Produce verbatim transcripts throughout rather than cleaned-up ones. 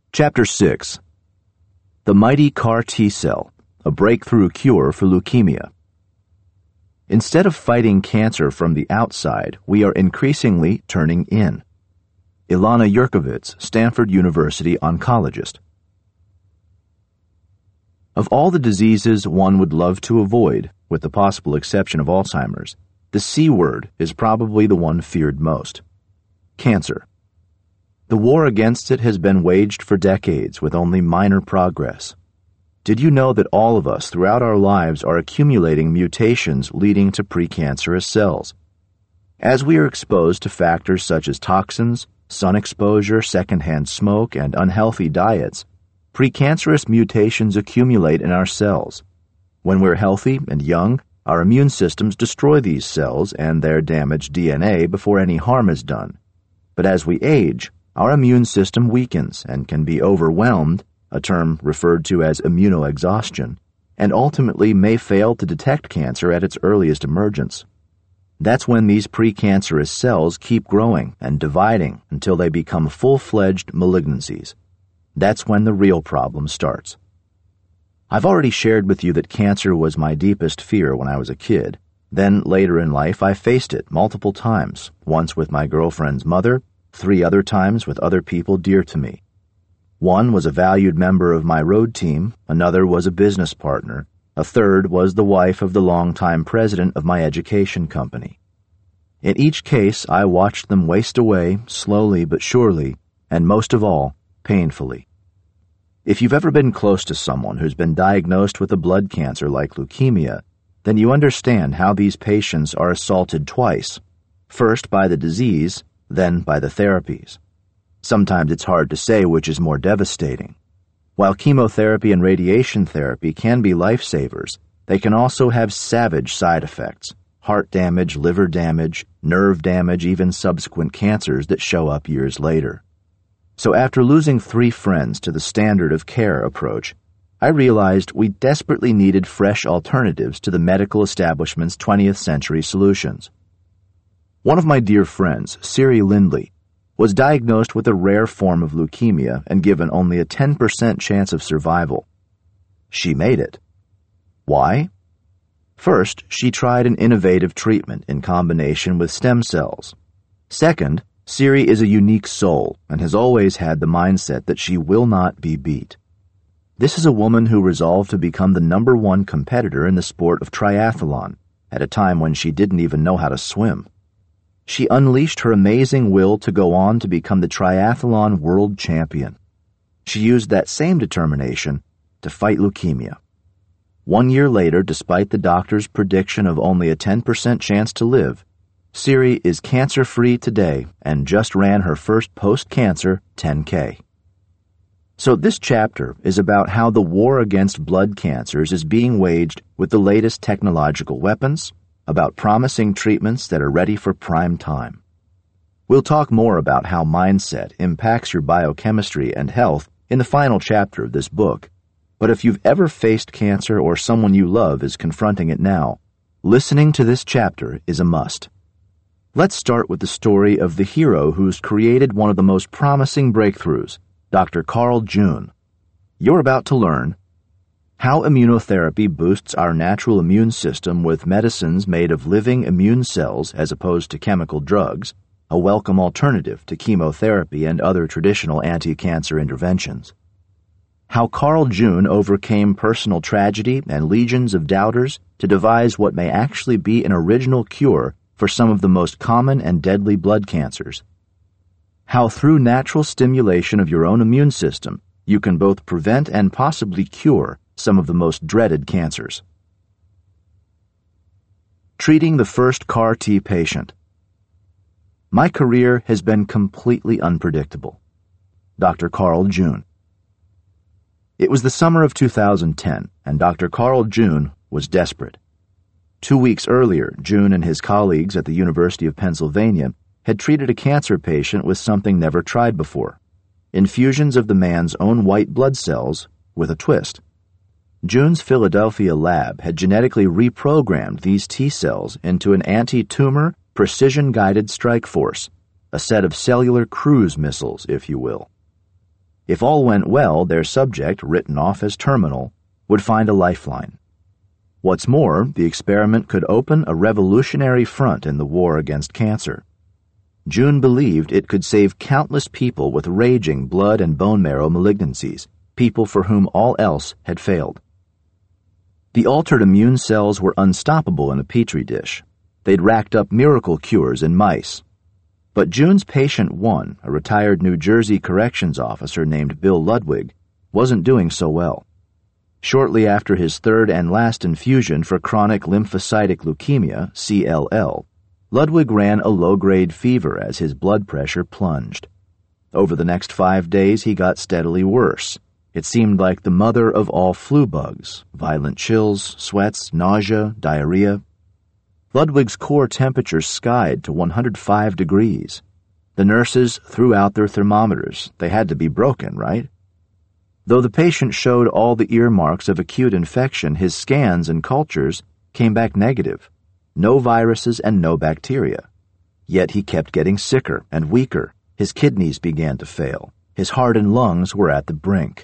Chapter six. The Mighty C A R T-Cell, a breakthrough cure for leukemia. Instead of fighting cancer from the outside, we are increasingly turning in. Ilana Yurkovitz, Stanford University oncologist. Of all the diseases one would love to avoid, with the possible exception of Alzheimer's, the C word is probably the one feared most. Cancer. The war against it has been waged for decades with only minor progress. Did you know that all of us throughout our lives are accumulating mutations leading to precancerous cells? As we are exposed to factors such as toxins, sun exposure, secondhand smoke, and unhealthy diets, precancerous mutations accumulate in our cells. When we're healthy and young, our immune systems destroy these cells and their damaged D N A before any harm is done. But as we age, our immune system weakens and can be overwhelmed, a term referred to as immunoexhaustion, and ultimately may fail to detect cancer at its earliest emergence. That's when these precancerous cells keep growing and dividing until they become full-fledged malignancies. That's when the real problem starts. I've already shared with you that cancer was my deepest fear when I was a kid. Then, later in life, I faced it multiple times, once with my girlfriend's mother, three other times with other people dear to me. One was a valued member of my road team, another was a business partner, a third was the wife of the longtime president of my education company. In each case, I watched them waste away, slowly but surely, and most of all, painfully. If you've ever been close to someone who's been diagnosed with a blood cancer like leukemia, then you understand how these patients are assaulted twice, first by the disease, then by the therapies. Sometimes it's hard to say which is more devastating. While chemotherapy and radiation therapy can be lifesavers, they can also have savage side effects: heart damage, liver damage, nerve damage, even subsequent cancers that show up years later. So after losing three friends to the standard of care approach, I realized we desperately needed fresh alternatives to the medical establishment's twentieth century solutions. One of my dear friends, Siri Lindley, was diagnosed with a rare form of leukemia and given only a ten percent chance of survival. She made it. Why? First, she tried an innovative treatment in combination with stem cells. Second, Siri is a unique soul and has always had the mindset that she will not be beat. This is a woman who resolved to become the number one competitor in the sport of triathlon at a time when she didn't even know how to swim. She unleashed her amazing will to go on to become the triathlon world champion. She used that same determination to fight leukemia. One year later, despite the doctor's prediction of only a ten percent chance to live, Siri is cancer-free today and just ran her first post-cancer ten K. So this chapter is about how the war against blood cancers is being waged with the latest technological weapons, about promising treatments that are ready for prime time. We'll talk more about how mindset impacts your biochemistry and health in the final chapter of this book. But if you've ever faced cancer or someone you love is confronting it now, listening to this chapter is a must. Let's start with the story of the hero who's created one of the most promising breakthroughs, Doctor Carl June. You're about to learn how immunotherapy boosts our natural immune system with medicines made of living immune cells as opposed to chemical drugs, a welcome alternative to chemotherapy and other traditional anti-cancer interventions. How Carl June overcame personal tragedy and legions of doubters to devise what may actually be an original cure for some of the most common and deadly blood cancers. How through natural stimulation of your own immune system, you can both prevent and possibly cure some of the most dreaded cancers. Treating the first C A R T patient. My career has been completely unpredictable. Doctor Carl June. It was the summer of two thousand ten, and Doctor Carl June was desperate. Two weeks earlier, June and his colleagues at the University of Pennsylvania had treated a cancer patient with something never tried before: infusions of the man's own white blood cells with a twist. June's Philadelphia lab had genetically reprogrammed these T cells into an anti-tumor, precision-guided strike force, a set of cellular cruise missiles, if you will. If all went well, their subject, written off as terminal, would find a lifeline. What's more, the experiment could open a revolutionary front in the war against cancer. June believed it could save countless people with raging blood and bone marrow malignancies, people for whom all else had failed. The altered immune cells were unstoppable in a petri dish. They'd racked up miracle cures in mice. But June's patient one, a retired New Jersey corrections officer named Bill Ludwig, wasn't doing so well. Shortly after his third and last infusion for chronic lymphocytic leukemia, C L L, Ludwig ran a low-grade fever as his blood pressure plunged. Over the next five days, he got steadily worse. It seemed like the mother of all flu bugs, violent chills, sweats, nausea, diarrhea. Ludwig's core temperature skied to one hundred five degrees. The nurses threw out their thermometers. They had to be broken, right? Though the patient showed all the earmarks of acute infection, his scans and cultures came back negative. No viruses and no bacteria. Yet he kept getting sicker and weaker. His kidneys began to fail. His heart and lungs were at the brink.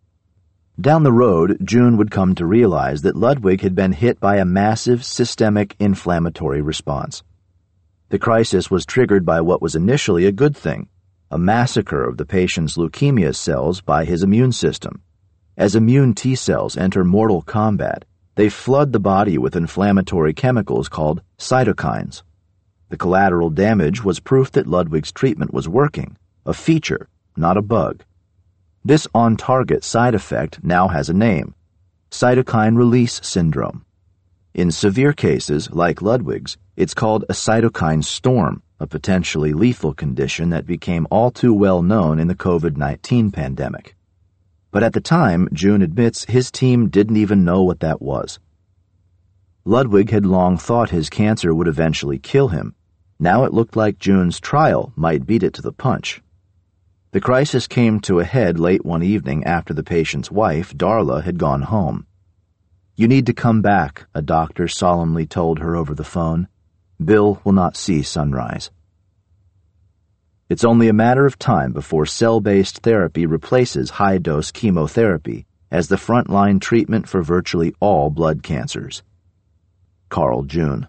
Down the road, June would come to realize that Ludwig had been hit by a massive systemic inflammatory response. The crisis was triggered by what was initially a good thing, a massacre of the patient's leukemia cells by his immune system. As immune T cells enter mortal combat, they flood the body with inflammatory chemicals called cytokines. The collateral damage was proof that Ludwig's treatment was working, a feature, not a bug. This on-target side effect now has a name: cytokine release syndrome. In severe cases, like Ludwig's, it's called a cytokine storm, a potentially lethal condition that became all too well known in the COVID nineteen pandemic. But at the time, June admits his team didn't even know what that was. Ludwig had long thought his cancer would eventually kill him. Now it looked like June's trial might beat it to the punch. The crisis came to a head late one evening after the patient's wife, Darla, had gone home. "You need to come back," a doctor solemnly told her over the phone. "Bill will not see sunrise." It's only a matter of time before cell-based therapy replaces high-dose chemotherapy as the frontline treatment for virtually all blood cancers. Carl June.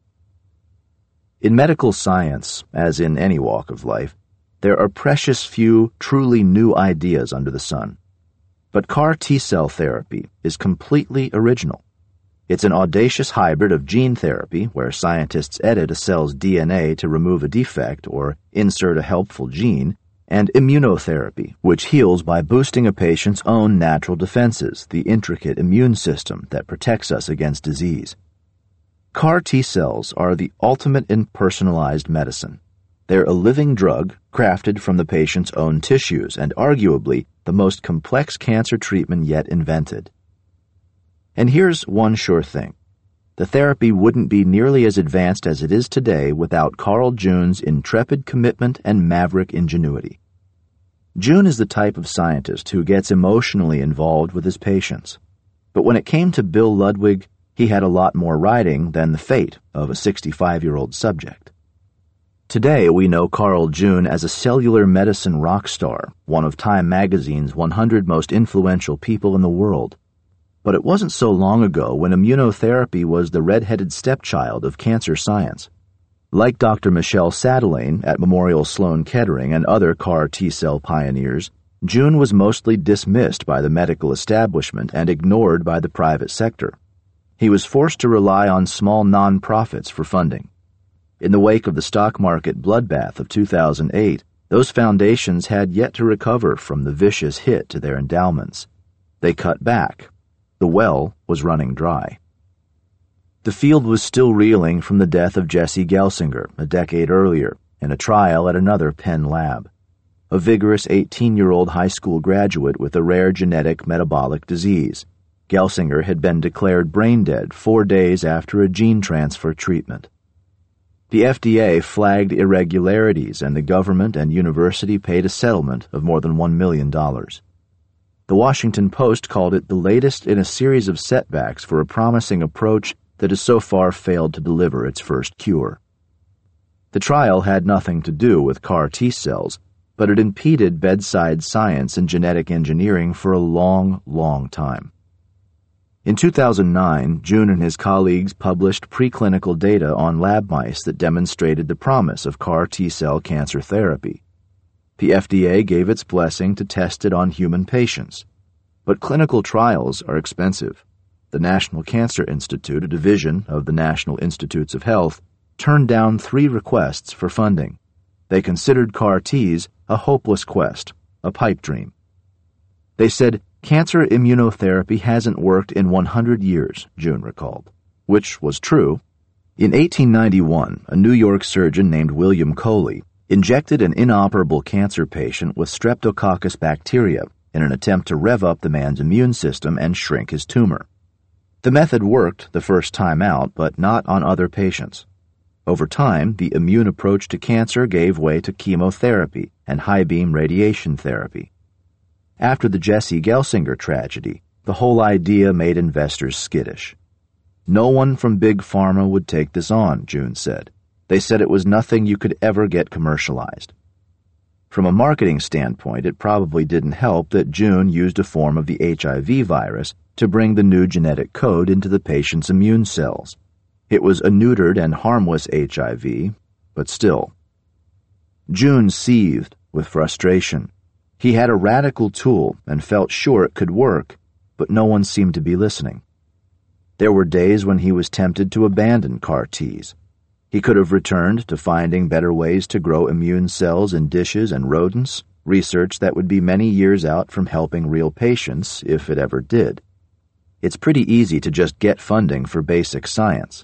In medical science, as in any walk of life, there are precious few truly new ideas under the sun. But C A R T-cell therapy is completely original. It's an audacious hybrid of gene therapy, where scientists edit a cell's D N A to remove a defect or insert a helpful gene, and immunotherapy, which heals by boosting a patient's own natural defenses, the intricate immune system that protects us against disease. C A R T-cells are the ultimate in personalized medicine. They're a living drug crafted from the patient's own tissues and arguably the most complex cancer treatment yet invented. And here's one sure thing. The therapy wouldn't be nearly as advanced as it is today without Carl June's intrepid commitment and maverick ingenuity. June is the type of scientist who gets emotionally involved with his patients. But when it came to Bill Ludwig, he had a lot more riding than the fate of a sixty-five-year-old subject. Today, we know Carl June as a cellular medicine rock star, one of Time magazine's one hundred most influential people in the world. But it wasn't so long ago when immunotherapy was the red-headed stepchild of cancer science. Like Doctor Michelle Sadelain at Memorial Sloan Kettering and other C A R T-cell pioneers, June was mostly dismissed by the medical establishment and ignored by the private sector. He was forced to rely on small non-profits for funding. In the wake of the stock market bloodbath of two thousand eight, those foundations had yet to recover from the vicious hit to their endowments. They cut back. The well was running dry. The field was still reeling from the death of Jesse Gelsinger a decade earlier in a trial at another Penn lab. A vigorous eighteen-year-old high school graduate with a rare genetic metabolic disease. Gelsinger had been declared brain dead four days after a gene transfer treatment. The F D A flagged irregularities, and the government and university paid a settlement of more than one million dollars. The Washington Post called it the latest in a series of setbacks for a promising approach that has so far failed to deliver its first cure. The trial had nothing to do with C A R T-cells, but it impeded bedside science and genetic engineering for a long, long time. In two thousand nine, June and his colleagues published preclinical data on lab mice that demonstrated the promise of CAR T-cell cancer therapy. The F D A gave its blessing to test it on human patients, but clinical trials are expensive. The National Cancer Institute, a division of the National Institutes of Health, turned down three requests for funding. They considered CAR Ts a hopeless quest, a pipe dream. They said, "Cancer immunotherapy hasn't worked in one hundred years, June recalled, which was true. In eighteen ninety-one, a New York surgeon named William Coley injected an inoperable cancer patient with Streptococcus bacteria in an attempt to rev up the man's immune system and shrink his tumor. The method worked the first time out, but not on other patients. Over time, the immune approach to cancer gave way to chemotherapy and high-beam radiation therapy. After the Jesse Gelsinger tragedy, the whole idea made investors skittish. No one from Big Pharma would take this on, June said. They said it was nothing you could ever get commercialized. From a marketing standpoint, it probably didn't help that June used a form of the H I V virus to bring the new genetic code into the patient's immune cells. It was a neutered and harmless H I V, but still. June seethed with frustration. He had a radical tool and felt sure it could work, but no one seemed to be listening. There were days when he was tempted to abandon CAR Ts. He could have returned to finding better ways to grow immune cells in dishes and rodents, research that would be many years out from helping real patients if it ever did. It's pretty easy to just get funding for basic science.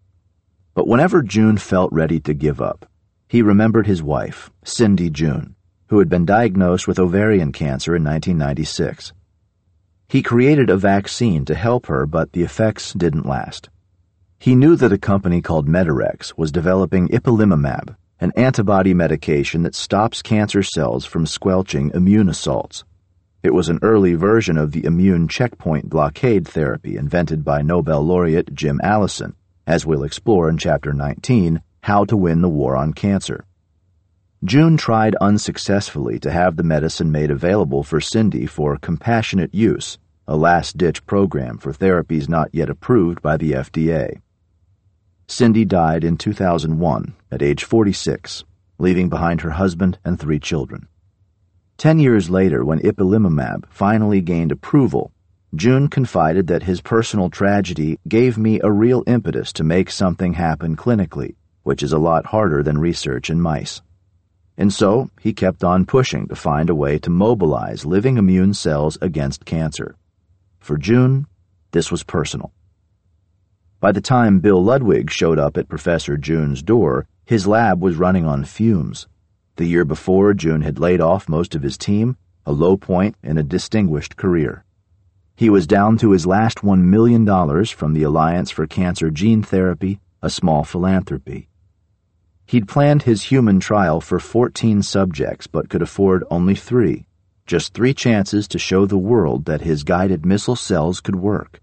But whenever June felt ready to give up, he remembered his wife, Cindy June, who had been diagnosed with ovarian cancer in nineteen ninety-six. He created a vaccine to help her, but the effects didn't last. He knew that a company called Medarex was developing ipilimumab, an antibody medication that stops cancer cells from squelching immune assaults. It was an early version of the immune checkpoint blockade therapy invented by Nobel laureate Jim Allison, as we'll explore in Chapter nineteen, How to Win the War on Cancer. June tried unsuccessfully to have the medicine made available for Cindy for compassionate use, a last-ditch program for therapies not yet approved by the F D A. Cindy died in two thousand one, at age forty-six, leaving behind her husband and three children. Ten years later, when ipilimumab finally gained approval, June confided that his personal tragedy gave me a real impetus to make something happen clinically, which is a lot harder than research in mice. And so, he kept on pushing to find a way to mobilize living immune cells against cancer. For June, this was personal. By the time Bill Ludwig showed up at Professor June's door, his lab was running on fumes. The year before, June had laid off most of his team, a low point in a distinguished career. He was down to his last one million dollars from the Alliance for Cancer Gene Therapy, a small philanthropy. He'd planned his human trial for fourteen subjects but could afford only three, just three chances to show the world that his guided missile cells could work.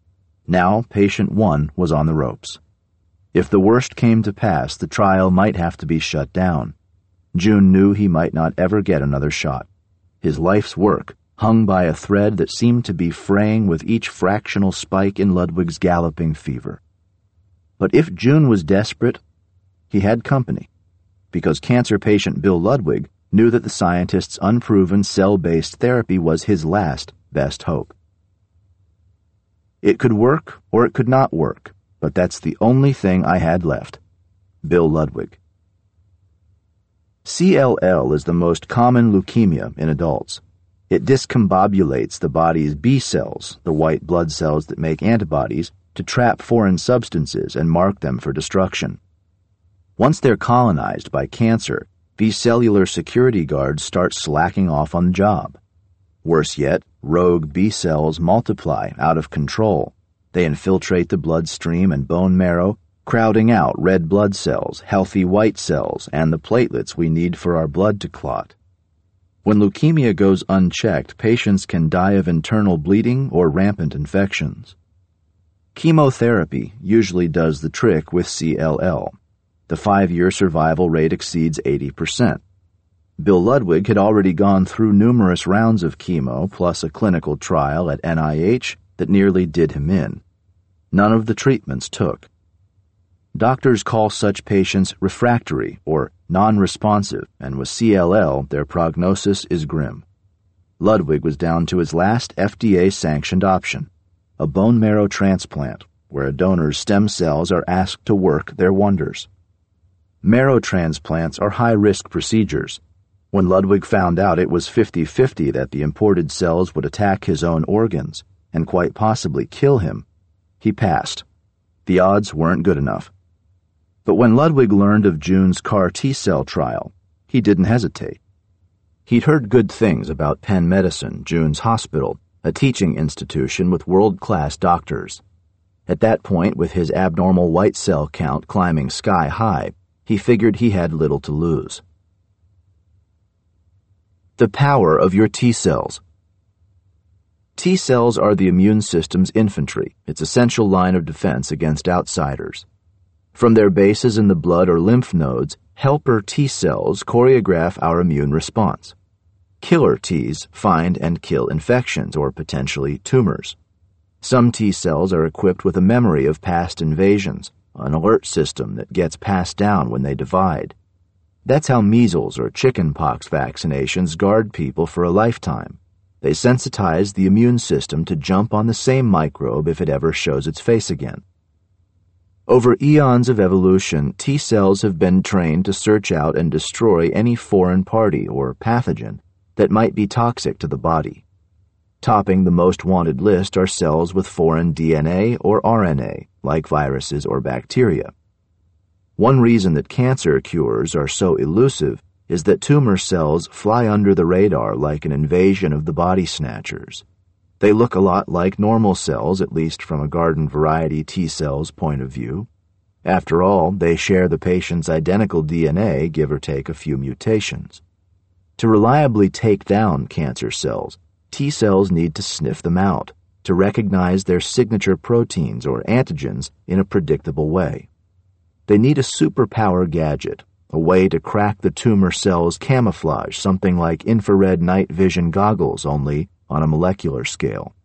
Now patient one was on the ropes. If the worst came to pass, the trial might have to be shut down. June knew he might not ever get another shot. His life's work hung by a thread that seemed to be fraying with each fractional spike in Ludwig's galloping fever. But if June was desperate, he had company, because cancer patient Bill Ludwig knew that the scientist's unproven cell-based therapy was his last best hope. It could work or it could not work, but that's the only thing I had left. Bill Ludwig. C L L is the most common leukemia in adults. It discombobulates the body's B cells, the white blood cells that make antibodies, to trap foreign substances and mark them for destruction. Once they're colonized by cancer, these cellular security guards start slacking off on the job. Worse yet, rogue B cells multiply out of control. They infiltrate the bloodstream and bone marrow, crowding out red blood cells, healthy white cells, and the platelets we need for our blood to clot. When leukemia goes unchecked, patients can die of internal bleeding or rampant infections. Chemotherapy usually does the trick with C L L. The five-year survival rate exceeds eighty percent. Bill Ludwig had already gone through numerous rounds of chemo plus a clinical trial at N I H that nearly did him in. None of the treatments took. Doctors call such patients refractory or non-responsive, and with C L L, their prognosis is grim. Ludwig was down to his last F D A-sanctioned option, a bone marrow transplant, where a donor's stem cells are asked to work their wonders. Marrow transplants are high-risk procedures. When Ludwig found out it was fifty-fifty that the imported cells would attack his own organs and quite possibly kill him, he passed. The odds weren't good enough. But when Ludwig learned of June's C A R T-cell trial, he didn't hesitate. He'd heard good things about Penn Medicine, June's hospital, a teaching institution with world-class doctors. At that point, with his abnormal white cell count climbing sky high, he figured he had little to lose. The power of your T-cells. T-cells are the immune system's infantry, its essential line of defense against outsiders. From their bases in the blood or lymph nodes, helper T-cells choreograph our immune response. Killer Ts find and kill infections or potentially tumors. Some T-cells are equipped with a memory of past invasions, an alert system that gets passed down when they divide. That's how measles or chickenpox vaccinations guard people for a lifetime. They sensitize the immune system to jump on the same microbe if it ever shows its face again. Over eons of evolution, T-cells have been trained to search out and destroy any foreign party or pathogen that might be toxic to the body. Topping the most wanted list are cells with foreign D N A or R N A, like viruses or bacteria. One reason that cancer cures are so elusive is that tumor cells fly under the radar like an invasion of the body snatchers. They look a lot like normal cells, at least from a garden variety T-cell's point of view. After all, they share the patient's identical D N A, give or take a few mutations. To reliably take down cancer cells, T-cells need to sniff them out, to recognize their signature proteins or antigens in a predictable way. They need a superpower gadget, a way to crack the tumor cell's camouflage, something like infrared night vision goggles, only on a molecular scale.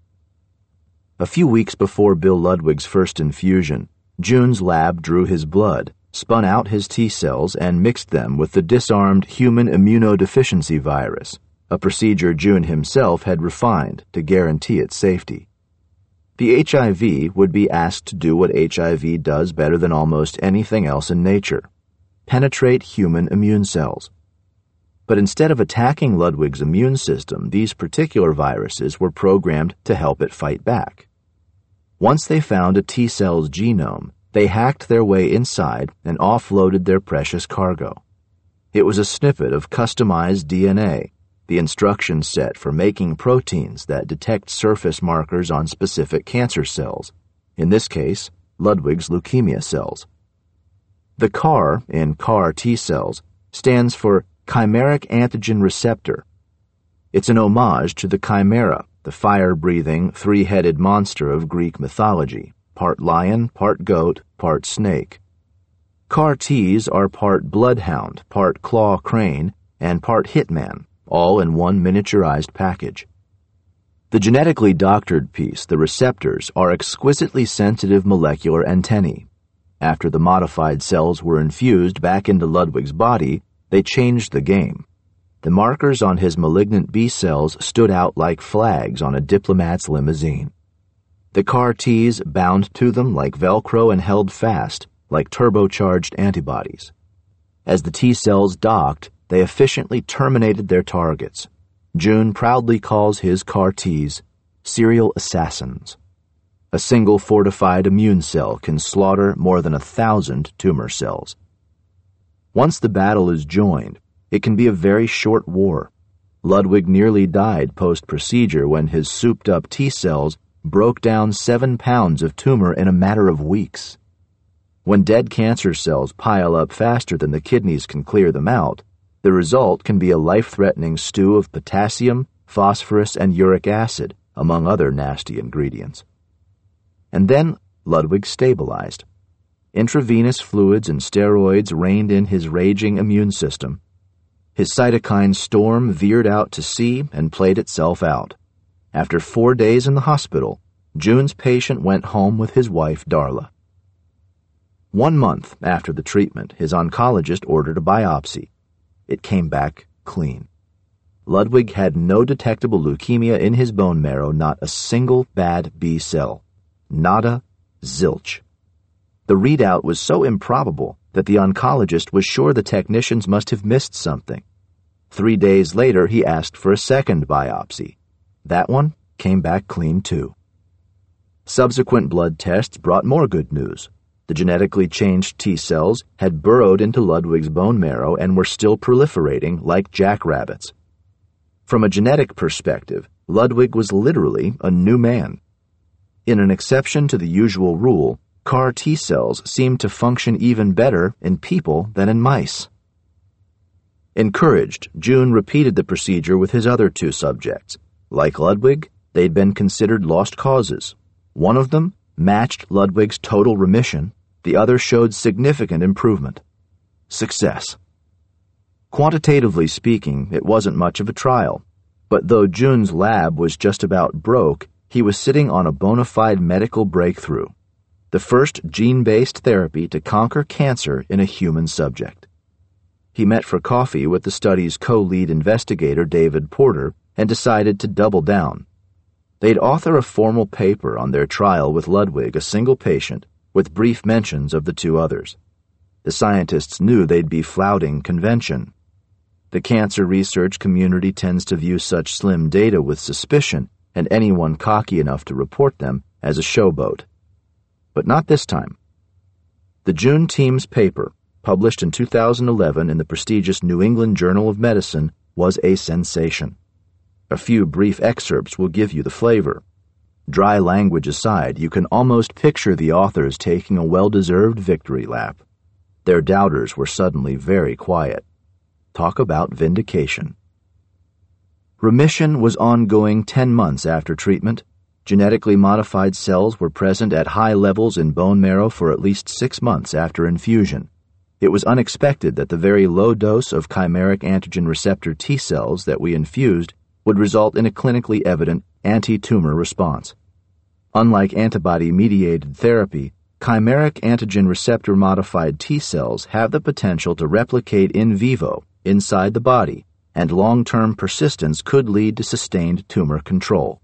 A few weeks before Bill Ludwig's first infusion, June's lab drew his blood, spun out his T-cells, and mixed them with the disarmed human immunodeficiency virus, a procedure June himself had refined to guarantee its safety. The H I V would be asked to do what H I V does better than almost anything else in nature: penetrate human immune cells. But instead of attacking Ludwig's immune system, these particular viruses were programmed to help it fight back. Once they found a T-cell's genome, they hacked their way inside and offloaded their precious cargo. It was a snippet of customized D N A, the instruction set for making proteins that detect surface markers on specific cancer cells, in this case, Ludwig's leukemia cells. The C A R in C A R T-cells stands for Chimeric Antigen Receptor. It's an homage to the chimera, the fire-breathing, three-headed monster of Greek mythology, part lion, part goat, part snake. C A R Ts are part bloodhound, part claw crane, and part hitman, all in one miniaturized package. The genetically doctored piece, the receptors, are exquisitely sensitive molecular antennae. After the modified cells were infused back into Ludwig's body, they changed the game. The markers on his malignant B cells stood out like flags on a diplomat's limousine. The C A R Ts bound to them like Velcro and held fast, like turbocharged antibodies. As the T-cells docked, they efficiently terminated their targets. June proudly calls his C A R Ts serial assassins. A single fortified immune cell can slaughter more than a thousand tumor cells. Once the battle is joined, it can be a very short war. Ludwig nearly died post-procedure when his souped-up T-cells broke down seven pounds of tumor in a matter of weeks. When dead cancer cells pile up faster than the kidneys can clear them out, the result can be a life-threatening stew of potassium, phosphorus, and uric acid, among other nasty ingredients. And then Ludwig stabilized. Intravenous fluids and steroids reined in his raging immune system. His cytokine storm veered out to sea and played itself out. After four days in the hospital, June's patient went home with his wife, Darla. One month after the treatment, his oncologist ordered a biopsy. It came back clean. Ludwig had no detectable leukemia in his bone marrow, not a single bad B cell. Nada, zilch. The readout was so improbable that the oncologist was sure the technicians must have missed something. Three days later, he asked for a second biopsy. That one came back clean too. Subsequent blood tests brought more good news. The genetically changed T cells had burrowed into Ludwig's bone marrow and were still proliferating like jackrabbits. From a genetic perspective, Ludwig was literally a new man. In an exception to the usual rule, C A R T cells seemed to function even better in people than in mice. Encouraged, June repeated the procedure with his other two subjects. Like Ludwig, they'd been considered lost causes. One of them matched Ludwig's total remission. The other showed significant improvement. Success. Quantitatively speaking, it wasn't much of a trial, but though June's lab was just about broke, he was sitting on a bona fide medical breakthrough, the first gene-based therapy to conquer cancer in a human subject. He met for coffee with the study's co-lead investigator, David Porter, and decided to double down. They'd author a formal paper on their trial with Ludwig, a single patient, with brief mentions of the two others. The scientists knew they'd be flouting convention. The cancer research community tends to view such slim data with suspicion, and anyone cocky enough to report them as a showboat. But not this time. The June team's paper, published in two thousand eleven in the prestigious New England Journal of Medicine, was a sensation. A few brief excerpts will give you the flavor. Dry language aside, you can almost picture the authors taking a well-deserved victory lap. Their doubters were suddenly very quiet. Talk about vindication. Remission was ongoing ten months after treatment. Genetically modified cells were present at high levels in bone marrow for at least six months after infusion. It was unexpected that the very low dose of chimeric antigen receptor T cells that we infused would result in a clinically evident anti-tumor response. Unlike antibody-mediated therapy, chimeric antigen receptor-modified T cells have the potential to replicate in vivo inside the body, and long-term persistence could lead to sustained tumor control.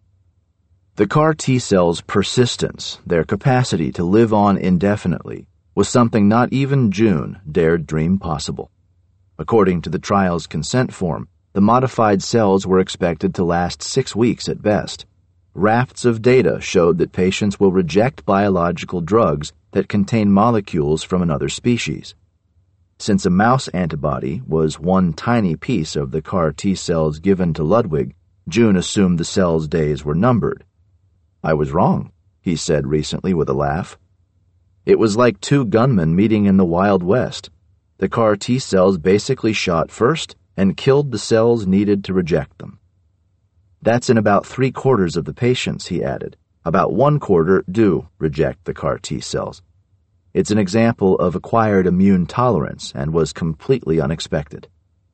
The C A R T cells' persistence, their capacity to live on indefinitely, was something not even June dared dream possible. According to the trial's consent form, the modified cells were expected to last six weeks at best. Rafts of data showed that patients will reject biological drugs that contain molecules from another species. Since a mouse antibody was one tiny piece of the C A R T cells given to Ludwig, June assumed the cells' days were numbered. "I was wrong," he said recently with a laugh. It was like two gunmen meeting in the Wild West. The C A R T cells basically shot first and killed the cells needed to reject them. That's in about three-quarters of the patients, he added. About one quarter do reject the C A R T cells. It's an example of acquired immune tolerance and was completely unexpected.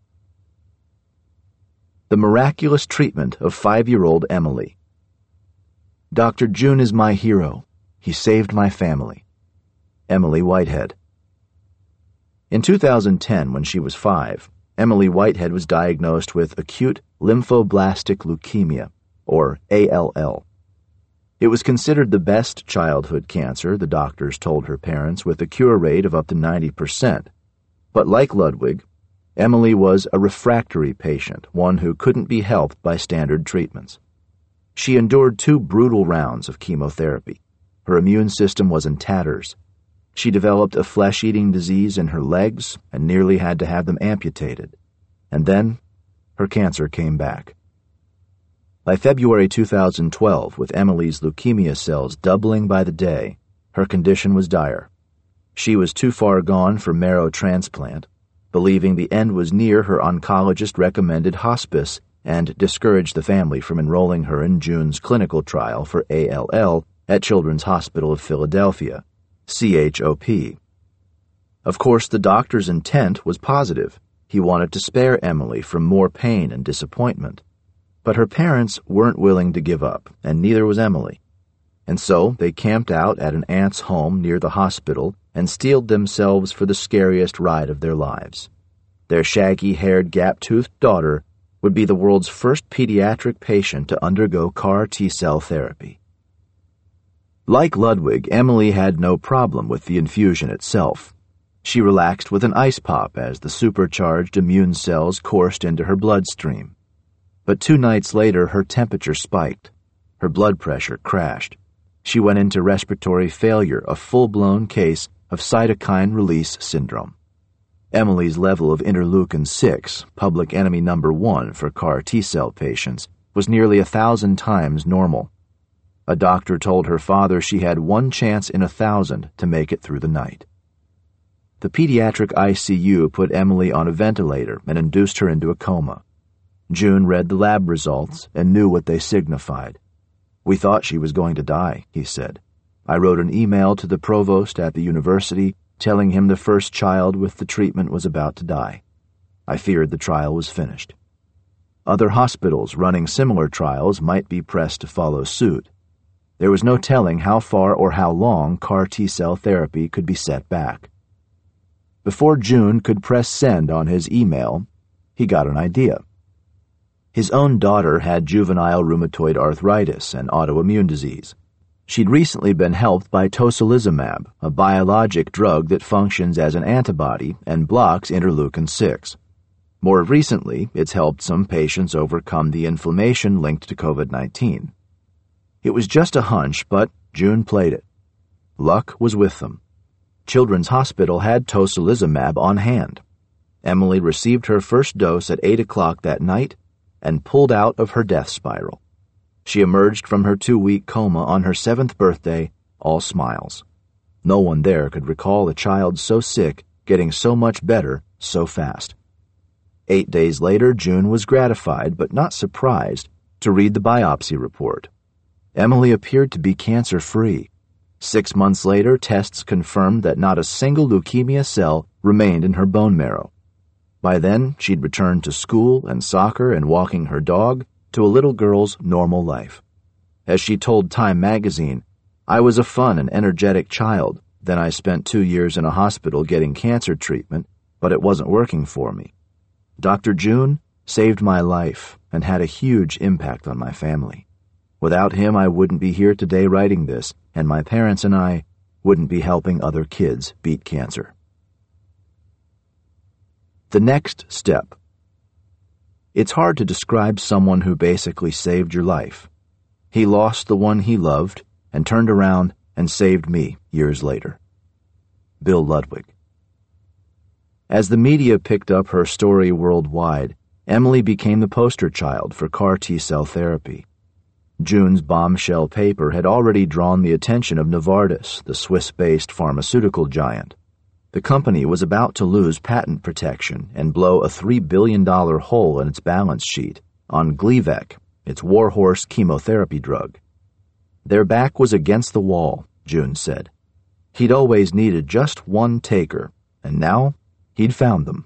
The miraculous treatment of five-year-old Emily. Doctor June is my hero. He saved my family. Emily Whitehead. In two thousand ten, when she was five, Emily Whitehead was diagnosed with acute lymphoblastic leukemia, or A L L. It was considered the best childhood cancer, the doctors told her parents, with a cure rate of up to ninety percent. But like Ludwig, Emily was a refractory patient, one who couldn't be helped by standard treatments. She endured two brutal rounds of chemotherapy. Her immune system was in tatters. She developed a flesh-eating disease in her legs and nearly had to have them amputated. And then, her cancer came back. By February two thousand twelve, with Emily's leukemia cells doubling by the day, her condition was dire. She was too far gone for marrow transplant. Believing the end was near, her oncologist recommended hospice and discouraged the family from enrolling her in June's clinical trial for A L L at Children's Hospital of Philadelphia, C H O P. Of course, the doctor's intent was positive. He wanted to spare Emily from more pain and disappointment. But her parents weren't willing to give up, and neither was Emily. And so they camped out at an aunt's home near the hospital and steeled themselves for the scariest ride of their lives. Their shaggy-haired, gap-toothed daughter would be the world's first pediatric patient to undergo C A R T-cell therapy. Like Ludwig, Emily had no problem with the infusion itself. She relaxed with an ice pop as the supercharged immune cells coursed into her bloodstream. But two nights later, her temperature spiked. Her blood pressure crashed. She went into respiratory failure, a full-blown case of cytokine release syndrome. Emily's level of interleukin six, public enemy number one for C A R T-cell patients, was nearly a thousand times normal. A doctor told her father she had one chance in a thousand to make it through the night. The pediatric I C U put Emily on a ventilator and induced her into a coma. June read the lab results and knew what they signified. "We thought she was going to die," he said. "I wrote an email to the provost at the university telling him the first child with the treatment was about to die. I feared the trial was finished." Other hospitals running similar trials might be pressed to follow suit. There was no telling how far or how long C A R T-cell therapy could be set back. Before June could press send on his email, he got an idea. His own daughter had juvenile rheumatoid arthritis and autoimmune disease. She'd recently been helped by tocilizumab, a biologic drug that functions as an antibody and blocks interleukin six. More recently, it's helped some patients overcome the inflammation linked to COVID nineteen. It was just a hunch, but June played it. Luck was with them. Children's Hospital had tocilizumab on hand. Emily received her first dose at eight o'clock that night and pulled out of her death spiral. She emerged from her two-week coma on her seventh birthday, all smiles. No one there could recall a child so sick getting so much better so fast. Eight days later, June was gratified but not surprised to read the biopsy report. Emily appeared to be cancer-free. Six months later, tests confirmed that not a single leukemia cell remained in her bone marrow. By then, she'd returned to school and soccer and walking her dog to a little girl's normal life. As she told Time magazine, "I was a fun and energetic child. Then I spent two years in a hospital getting cancer treatment, but it wasn't working for me. Doctor June saved my life and had a huge impact on my family. Without him, I wouldn't be here today writing this, and my parents and I wouldn't be helping other kids beat cancer." The next step. It's hard to describe someone who basically saved your life. He lost the one he loved and turned around and saved me years later. Bill Ludwig. As the media picked up her story worldwide, Emily became the poster child for C A R T-cell therapy. June's bombshell paper had already drawn the attention of Novartis, the Swiss-based pharmaceutical giant. The company was about to lose patent protection and blow a three billion dollars hole in its balance sheet on Gleevec, its warhorse chemotherapy drug. Their back was against the wall, June said. He'd always needed just one taker, and now he'd found them.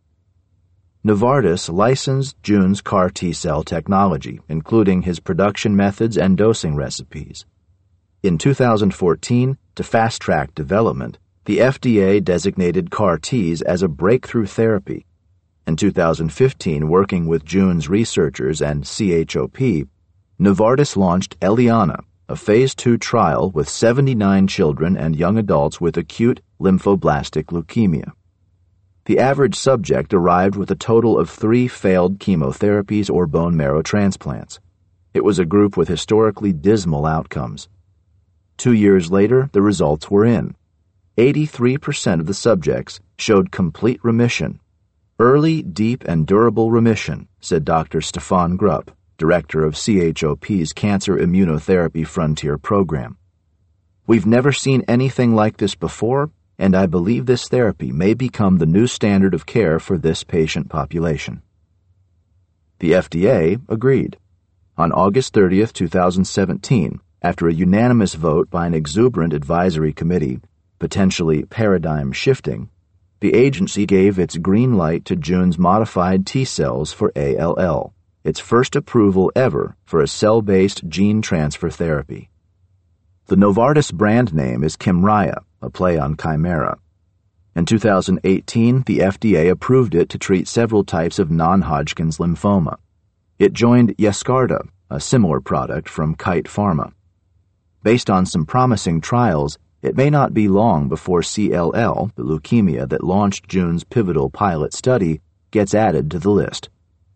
Novartis licensed June's C A R T-cell technology, including his production methods and dosing recipes. In two thousand fourteen, to fast-track development, the F D A designated C A R Ts as a breakthrough therapy. In two thousand fifteen, working with June's researchers and C H O P, Novartis launched Eliana, a phase two trial with seventy-nine children and young adults with acute lymphoblastic leukemia. The average subject arrived with a total of three failed chemotherapies or bone marrow transplants. It was a group with historically dismal outcomes. Two years later, the results were in. eighty-three percent of the subjects showed complete remission. Early, deep, and durable remission, said Doctor Stefan Grupp, director of C H O P's Cancer Immunotherapy Frontier program. "We've never seen anything like this before, and I believe this therapy may become the new standard of care for this patient population." The F D A agreed. On August thirtieth, two thousand seventeen, after a unanimous vote by an exuberant advisory committee, potentially paradigm-shifting, the agency gave its green light to June's modified T cells for A L L, its first approval ever for a cell-based gene transfer therapy. The Novartis brand name is Kymriah, a play on chimera. In two thousand eighteen, the F D A approved it to treat several types of non-Hodgkin's lymphoma. It joined Yescarta, a similar product from Kite Pharma. Based on some promising trials, it may not be long before C L L, the leukemia that launched June's pivotal pilot study, gets added to the list.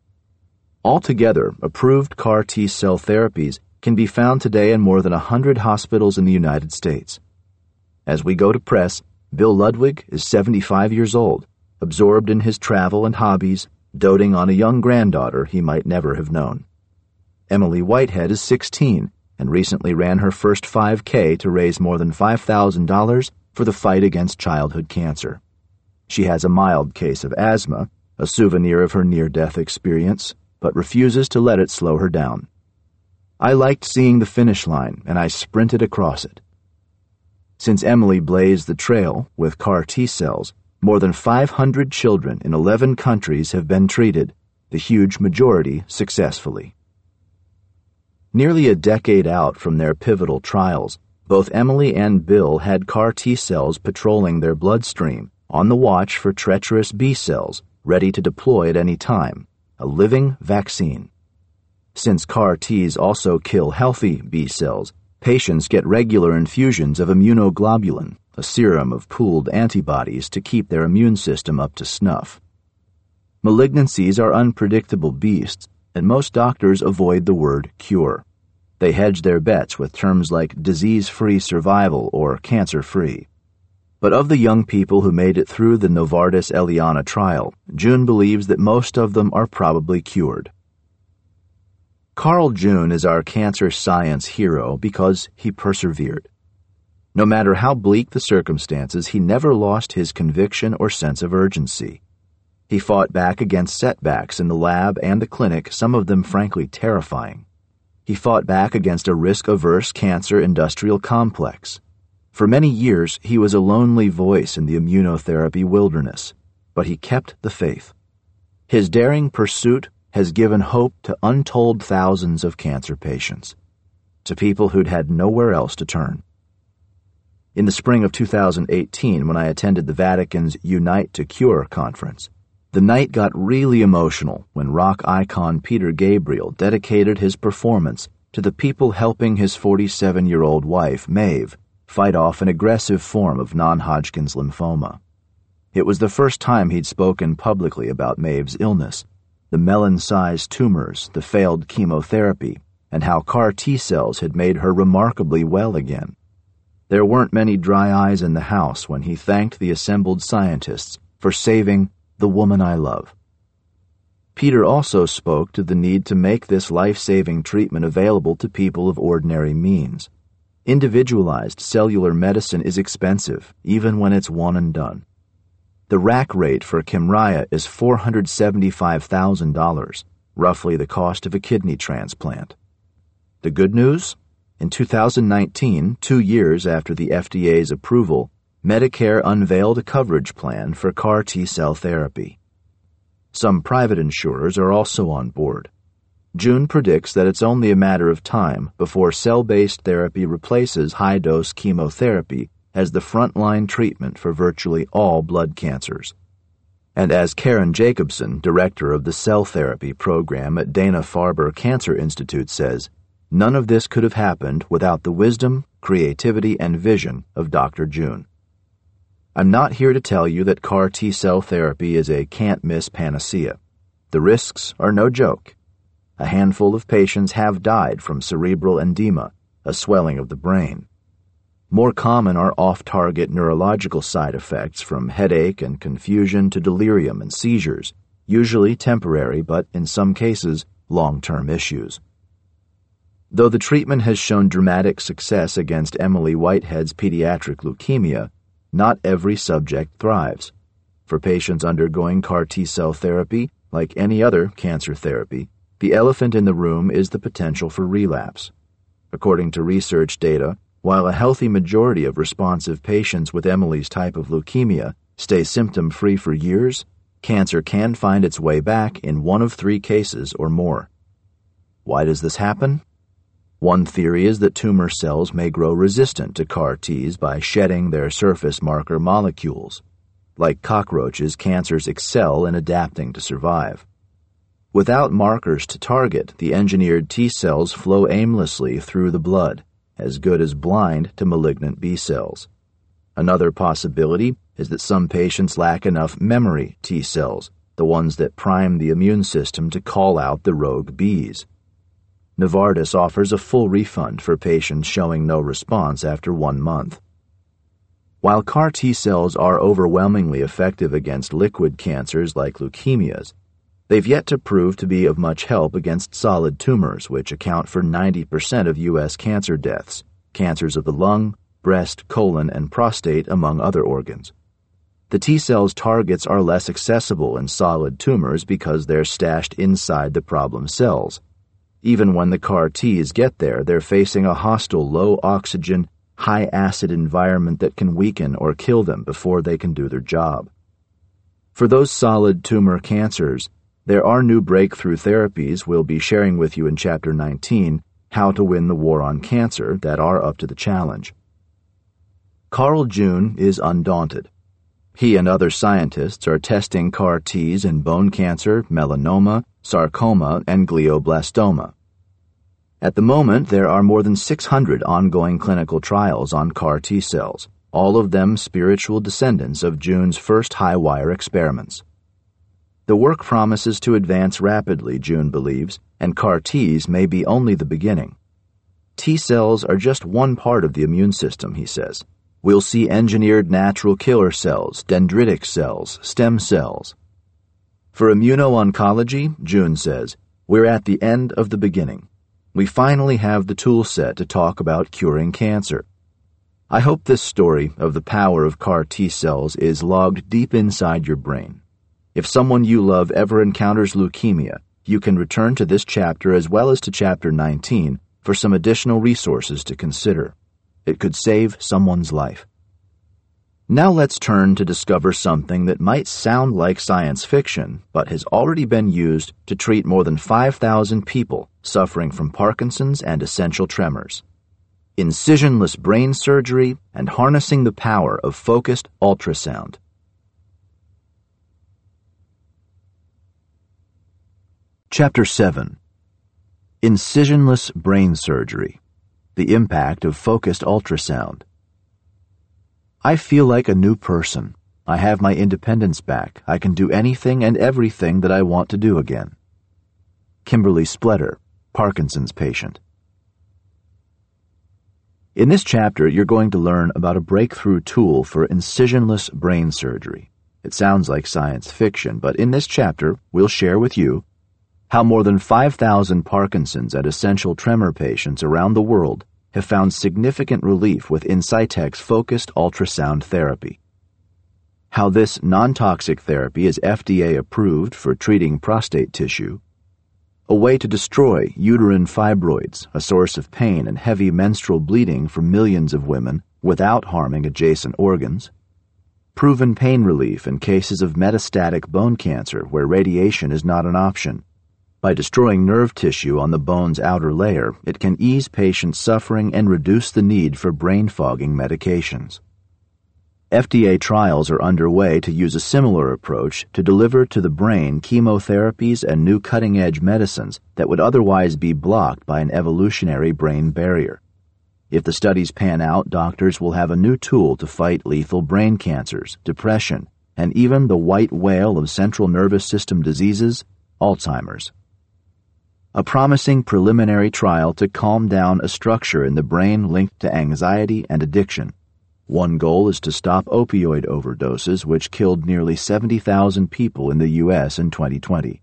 Altogether, approved C A R T-cell therapies can be found today in more than one hundred hospitals in the United States. As we go to press, Bill Ludwig is seventy-five years old, absorbed in his travel and hobbies, doting on a young granddaughter he might never have known. Emily Whitehead is sixteen and recently ran her first five K to raise more than five thousand dollars for the fight against childhood cancer. She has a mild case of asthma, a souvenir of her near-death experience, but refuses to let it slow her down. I liked seeing the finish line, and I sprinted across it. Since Emily blazed the trail with C A R T-cells, more than five hundred children in eleven countries have been treated, the huge majority successfully. Nearly a decade out from their pivotal trials, both Emily and Bill had C A R T-cells patrolling their bloodstream, on the watch for treacherous B cells, ready to deploy at any time, a living vaccine. Since C A R Ts also kill healthy B cells, patients get regular infusions of immunoglobulin, a serum of pooled antibodies to keep their immune system up to snuff. Malignancies are unpredictable beasts, and most doctors avoid the word cure. They hedge their bets with terms like disease-free survival or cancer-free. But of the young people who made it through the Novartis Eliana trial, June believes that most of them are probably cured. Carl June is our cancer science hero because he persevered. No matter how bleak the circumstances, he never lost his conviction or sense of urgency. He fought back against setbacks in the lab and the clinic, some of them frankly terrifying. He fought back against a risk-averse cancer industrial complex. For many years, he was a lonely voice in the immunotherapy wilderness, but he kept the faith. His daring pursuit has given hope to untold thousands of cancer patients, to people who'd had nowhere else to turn. In the spring of two thousand eighteen, when I attended the Vatican's Unite to Cure conference, the night got really emotional when rock icon Peter Gabriel dedicated his performance to the people helping his forty-seven-year-old wife, Maeve, fight off an aggressive form of non-Hodgkin's lymphoma. It was the first time he'd spoken publicly about Maeve's illness, the melon-sized tumors, the failed chemotherapy, and how C A R T-cells had made her remarkably well again. There weren't many dry eyes in the house when he thanked the assembled scientists for saving the woman I love. Peter also spoke to the need to make this life-saving treatment available to people of ordinary means. Individualized cellular medicine is expensive, even when it's one and done. The rack rate for Kymriah is four hundred seventy-five thousand dollars, roughly the cost of a kidney transplant. The good news? In two thousand nineteen, two years after the F D A's approval, Medicare unveiled a coverage plan for C A R T-cell therapy. Some private insurers are also on board. June predicts that it's only a matter of time before cell-based therapy replaces high-dose chemotherapy as the frontline treatment for virtually all blood cancers. And as Karen Jacobson, director of the cell therapy program at Dana-Farber Cancer Institute, says, none of this could have happened without the wisdom, creativity, and vision of Doctor June. I'm not here to tell you that C A R T-cell therapy is a can't-miss panacea. The risks are no joke. A handful of patients have died from cerebral edema, a swelling of the brain. More common are off-target neurological side effects from headache and confusion to delirium and seizures, usually temporary but, in some cases, long-term issues. Though the treatment has shown dramatic success against Emily Whitehead's pediatric leukemia, not every subject thrives. For patients undergoing C A R T-cell therapy, like any other cancer therapy, the elephant in the room is the potential for relapse. According to research data, while a healthy majority of responsive patients with Emily's type of leukemia stay symptom-free for years, cancer can find its way back in one of three cases or more. Why does this happen? One theory is that tumor cells may grow resistant to C A R Ts by shedding their surface marker molecules. Like cockroaches, cancers excel in adapting to survive. Without markers to target, the engineered T cells flow aimlessly through the blood, as good as blind to malignant B cells. Another possibility is that some patients lack enough memory T cells, the ones that prime the immune system to call out the rogue Bs. Novartis offers a full refund for patients showing no response after one month. While C A R T cells are overwhelmingly effective against liquid cancers like leukemias, they've yet to prove to be of much help against solid tumors, which account for ninety percent of U S cancer deaths, cancers of the lung, breast, colon, and prostate, among other organs. The T cells' targets are less accessible in solid tumors because they're stashed inside the problem cells. Even when the C A R Ts get there, they're facing a hostile, low-oxygen, high-acid environment that can weaken or kill them before they can do their job. For those solid tumor cancers, there are new breakthrough therapies we'll be sharing with you in Chapter nineteen, How to Win the War on Cancer, that are up to the challenge. Carl June is undaunted. He and other scientists are testing C A R Ts in bone cancer, melanoma, sarcoma, and glioblastoma. At the moment, there are more than six hundred ongoing clinical trials on C A R T cells, all of them spiritual descendants of June's first high-wire experiments. The work promises to advance rapidly, June believes, and C A R Ts may be only the beginning. T cells are just one part of the immune system, he says. We'll see engineered natural killer cells, dendritic cells, stem cells. For immuno-oncology, June says, we're at the end of the beginning. We finally have the tool set to talk about curing cancer. I hope this story of the power of C A R T cells is logged deep inside your brain. If someone you love ever encounters leukemia, you can return to this chapter as well as to Chapter nineteen for some additional resources to consider. It could save someone's life. Now let's turn to discover something that might sound like science fiction, but has already been used to treat more than five thousand people suffering from Parkinson's and essential tremors. Incisionless brain surgery and harnessing the power of focused ultrasound. Chapter seven. Incisionless brain surgery. The impact of focused ultrasound. I feel like a new person. I have my independence back. I can do anything and everything that I want to do again. Kimberly Spletter, Parkinson's patient. In this chapter, you're going to learn about a breakthrough tool for incisionless brain surgery. It sounds like science fiction, but in this chapter, we'll share with you how more than five thousand Parkinson's and essential tremor patients around the world have found significant relief with Incytek's focused ultrasound therapy. How this non-toxic therapy is F D A approved for treating prostate tissue, a way to destroy uterine fibroids, a source of pain and heavy menstrual bleeding for millions of women without harming adjacent organs, proven pain relief in cases of metastatic bone cancer where radiation is not an option. By destroying nerve tissue on the bone's outer layer, it can ease patients' suffering and reduce the need for brain-fogging medications. F D A trials are underway to use a similar approach to deliver to the brain chemotherapies and new cutting-edge medicines that would otherwise be blocked by an evolutionary brain barrier. If the studies pan out, doctors will have a new tool to fight lethal brain cancers, depression, and even the white whale of central nervous system diseases, Alzheimer's. A promising preliminary trial to calm down a structure in the brain linked to anxiety and addiction. One goal is to stop opioid overdoses, which killed nearly seventy thousand people in the U S in twenty twenty.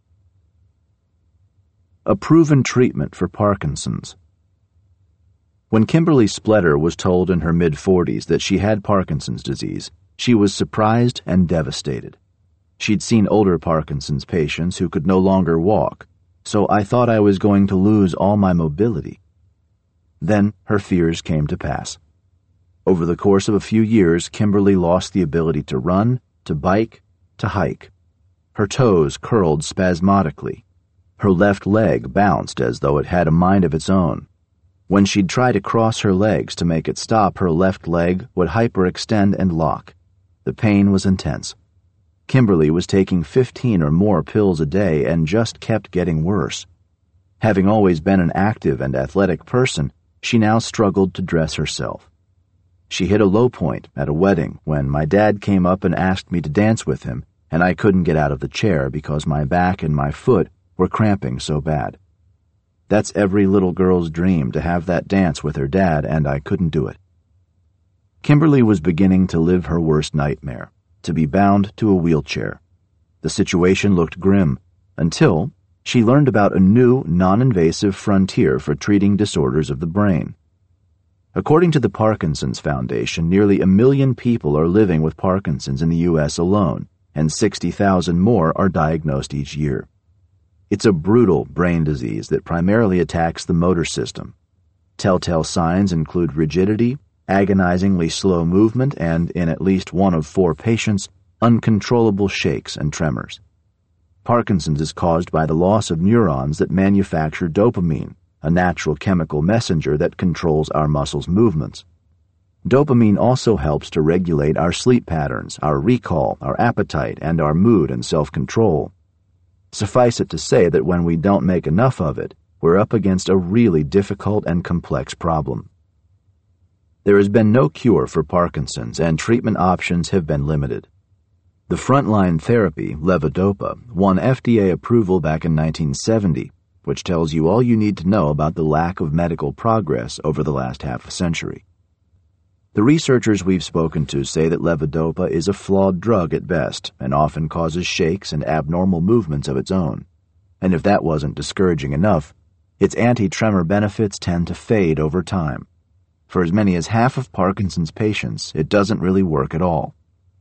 A proven treatment for Parkinson's. When Kimberly Spletter was told in her mid-forties that she had Parkinson's disease, she was surprised and devastated. She'd seen older Parkinson's patients who could no longer walk, so I thought I was going to lose all my mobility. Then her fears came to pass. Over the course of a few years, Kimberly lost the ability to run, to bike, to hike. Her toes curled spasmodically. Her left leg bounced as though it had a mind of its own. When she'd try to cross her legs to make it stop, her left leg would hyperextend and lock. The pain was intense. Kimberly was taking fifteen or more pills a day and just kept getting worse. Having always been an active and athletic person, she now struggled to dress herself. She hit a low point at a wedding when my dad came up and asked me to dance with him, and I couldn't get out of the chair because my back and my foot were cramping so bad. That's every little girl's dream, to have that dance with her dad, and I couldn't do it. Kimberly was beginning to live her worst nightmare, to be bound to a wheelchair. The situation looked grim, until she learned about a new, non-invasive frontier for treating disorders of the brain. According to the Parkinson's Foundation, nearly a million people are living with Parkinson's in the U S alone, and sixty thousand more are diagnosed each year. It's a brutal brain disease that primarily attacks the motor system. Telltale signs include rigidity, agonizingly slow movement, and, in at least one of four patients, uncontrollable shakes and tremors. Parkinson's is caused by the loss of neurons that manufacture dopamine, a natural chemical messenger that controls our muscles' movements. Dopamine also helps to regulate our sleep patterns, our recall, our appetite, and our mood and self-control. Suffice it to say that when we don't make enough of it, we're up against a really difficult and complex problem. There has been no cure for Parkinson's, and treatment options have been limited. The frontline therapy, levodopa, won F D A approval back in nineteen seventy, which tells you all you need to know about the lack of medical progress over the last half a century. The researchers we've spoken to say that levodopa is a flawed drug at best and often causes shakes and abnormal movements of its own. And if that wasn't discouraging enough, its anti-tremor benefits tend to fade over time. For as many as half of Parkinson's patients, it doesn't really work at all.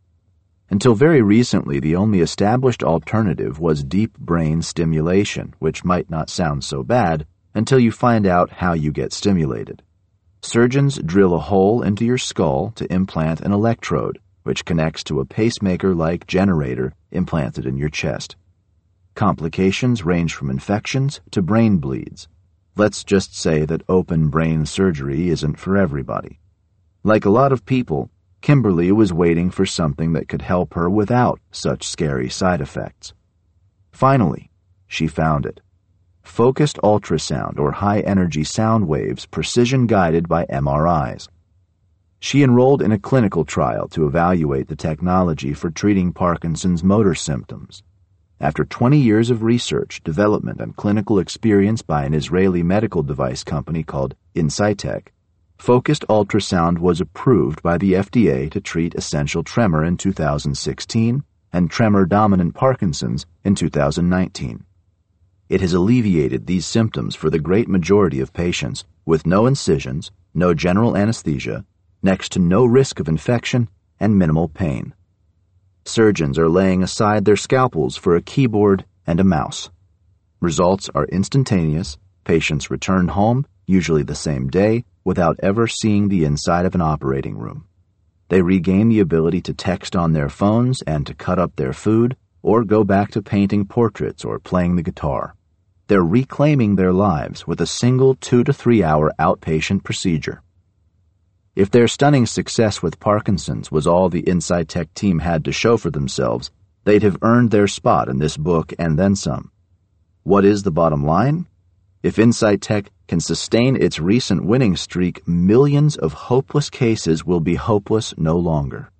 Until very recently, the only established alternative was deep brain stimulation, which might not sound so bad until you find out how you get stimulated. Surgeons drill a hole into your skull to implant an electrode, which connects to a pacemaker-like generator implanted in your chest. Complications range from infections to brain bleeds. Let's just say that open brain surgery isn't for everybody. Like a lot of people, Kimberly was waiting for something that could help her without such scary side effects. Finally, she found it. Focused ultrasound, or high-energy sound waves precision-guided by M R Is. She enrolled in a clinical trial to evaluate the technology for treating Parkinson's motor symptoms. After twenty years of research, development, and clinical experience by an Israeli medical device company called Insightec, focused ultrasound was approved by the F D A to treat essential tremor in two thousand sixteen and tremor-dominant Parkinson's in two thousand nineteen. It has alleviated these symptoms for the great majority of patients with no incisions, no general anesthesia, next to no risk of infection, and minimal pain. Surgeons are laying aside their scalpels for a keyboard and a mouse. Results are instantaneous. Patients return home, usually the same day, without ever seeing the inside of an operating room. They regain the ability to text on their phones and to cut up their food, or go back to painting portraits or playing the guitar. They're reclaiming their lives with a single two to three hour outpatient procedure. If their stunning success with Parkinson's was all the Insightec team had to show for themselves, they'd have earned their spot in this book and then some. What is the bottom line? If Insightec can sustain its recent winning streak, millions of hopeless cases will be hopeless no longer.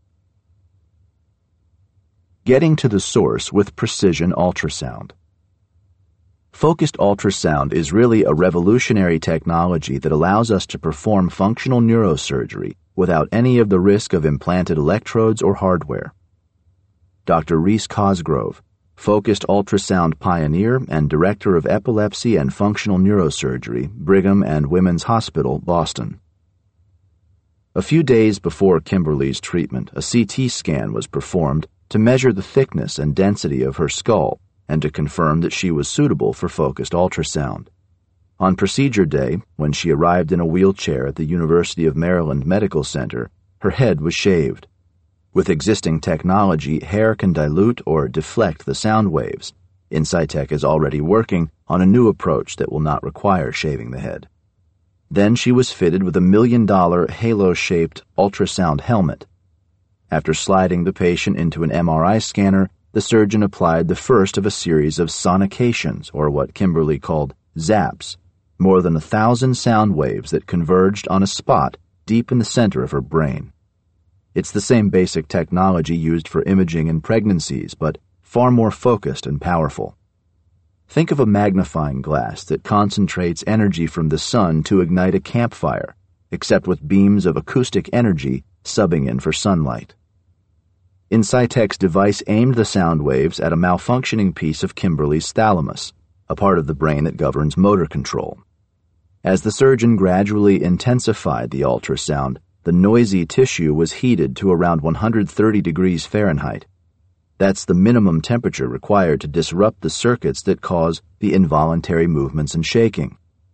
Getting to the source with precision ultrasound. Focused ultrasound is really a revolutionary technology that allows us to perform functional neurosurgery without any of the risk of implanted electrodes or hardware. Doctor Reese Cosgrove, focused ultrasound pioneer and director of epilepsy and functional neurosurgery, Brigham and Women's Hospital, Boston. A few days before Kimberly's treatment, a C T scan was performed to measure the thickness and density of her skull and to confirm that she was suitable for focused ultrasound. On procedure day, when she arrived in a wheelchair at the University of Maryland Medical Center, her head was shaved. With existing technology, hair can dilute or deflect the sound waves. Insightec is already working on a new approach that will not require shaving the head. Then she was fitted with a million-dollar halo-shaped ultrasound helmet. After sliding the patient into an M R I scanner, the surgeon applied the first of a series of sonications, or what Kimberly called zaps, more than a thousand sound waves that converged on a spot deep in the center of her brain. It's the same basic technology used for imaging in pregnancies, but far more focused and powerful. Think of a magnifying glass that concentrates energy from the sun to ignite a campfire, except with beams of acoustic energy subbing in for sunlight. Insightec's device aimed the sound waves at a malfunctioning piece of Kimberly's thalamus, a part of the brain that governs motor control. As the surgeon gradually intensified the ultrasound, the noisy tissue was heated to around one hundred thirty degrees Fahrenheit. That's the minimum temperature required to disrupt the circuits that cause the involuntary movements and shaking.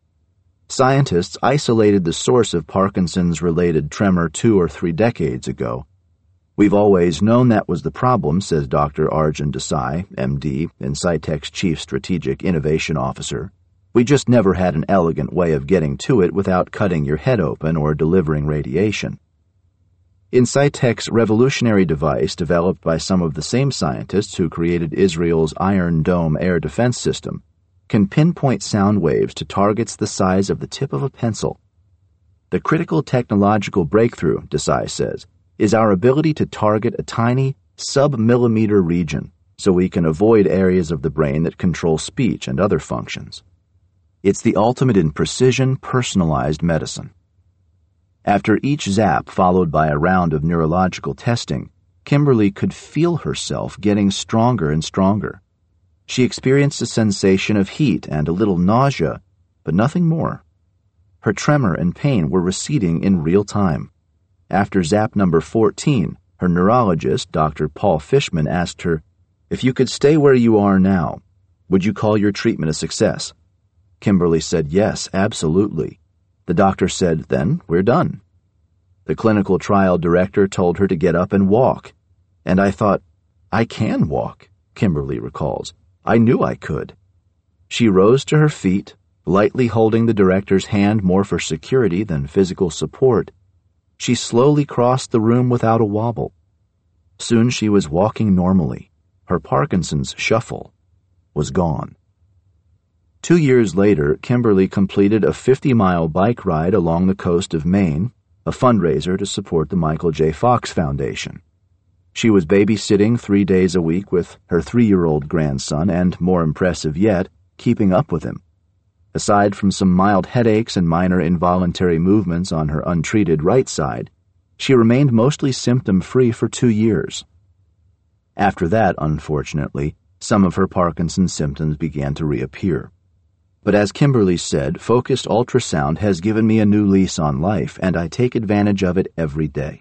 Scientists isolated the source of Parkinson's-related tremor two or three decades ago. We've always known that was the problem, says Doctor Arjun Desai, M D, Insightec's Chief Strategic Innovation Officer. We just never had an elegant way of getting to it without cutting your head open or delivering radiation. Insightec's revolutionary device, developed by some of the same scientists who created Israel's Iron Dome air defense system, can pinpoint sound waves to targets the size of the tip of a pencil. The critical technological breakthrough, Desai says, is our ability to target a tiny, sub-millimeter region so we can avoid areas of the brain that control speech and other functions. It's the ultimate in precision, personalized medicine. After each zap, followed by a round of neurological testing, Kimberly could feel herself getting stronger and stronger. She experienced a sensation of heat and a little nausea, but nothing more. Her tremor and pain were receding in real time. After zap number fourteen, her neurologist, Doctor Paul Fishman, asked her, "If you could stay where you are now, would you call your treatment a success?" Kimberly said, "Yes, absolutely." The doctor said, "Then we're done." The clinical trial director told her to get up and walk. And I thought, I can walk, Kimberly recalls. I knew I could. She rose to her feet, lightly holding the director's hand more for security than physical support. She slowly crossed the room without a wobble. Soon she was walking normally. Her Parkinson's shuffle was gone. Two years later, Kimberly completed a fifty-mile bike ride along the coast of Maine, a fundraiser to support the Michael J. Fox Foundation. She was babysitting three days a week with her three-year-old grandson and, more impressive yet, keeping up with him. Aside from some mild headaches and minor involuntary movements on her untreated right side, she remained mostly symptom-free for two years. After that, unfortunately, some of her Parkinson's symptoms began to reappear. But as Kimberly said, focused ultrasound has given me a new lease on life, and I take advantage of it every day.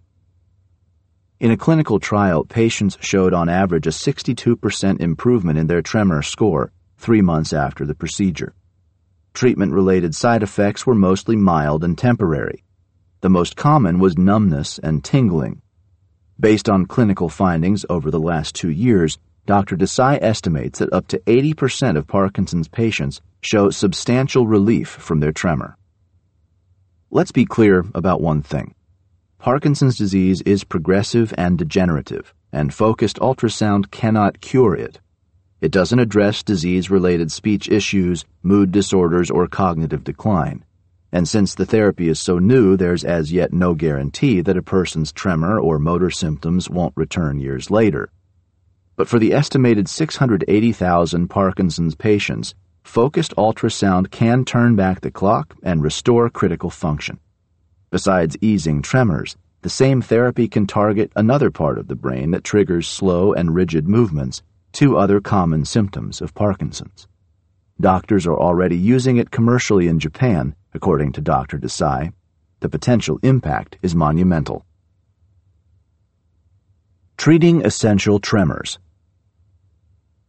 In a clinical trial, patients showed on average a sixty-two percent improvement in their tremor score three months after the procedure. Treatment-related side effects were mostly mild and temporary. The most common was numbness and tingling. Based on clinical findings over the last two years, Doctor Desai estimates that up to eighty percent of Parkinson's patients show substantial relief from their tremor. Let's be clear about one thing. Parkinson's disease is progressive and degenerative, and focused ultrasound cannot cure it. It doesn't address disease-related speech issues, mood disorders, or cognitive decline. And since the therapy is so new, there's as yet no guarantee that a person's tremor or motor symptoms won't return years later. But for the estimated six hundred eighty thousand Parkinson's patients, focused ultrasound can turn back the clock and restore critical function. Besides easing tremors, the same therapy can target another part of the brain that triggers slow and rigid movements, two other common symptoms of Parkinson's. Doctors are already using it commercially in Japan, according to Doctor Desai. The potential impact is monumental. Treating essential tremors.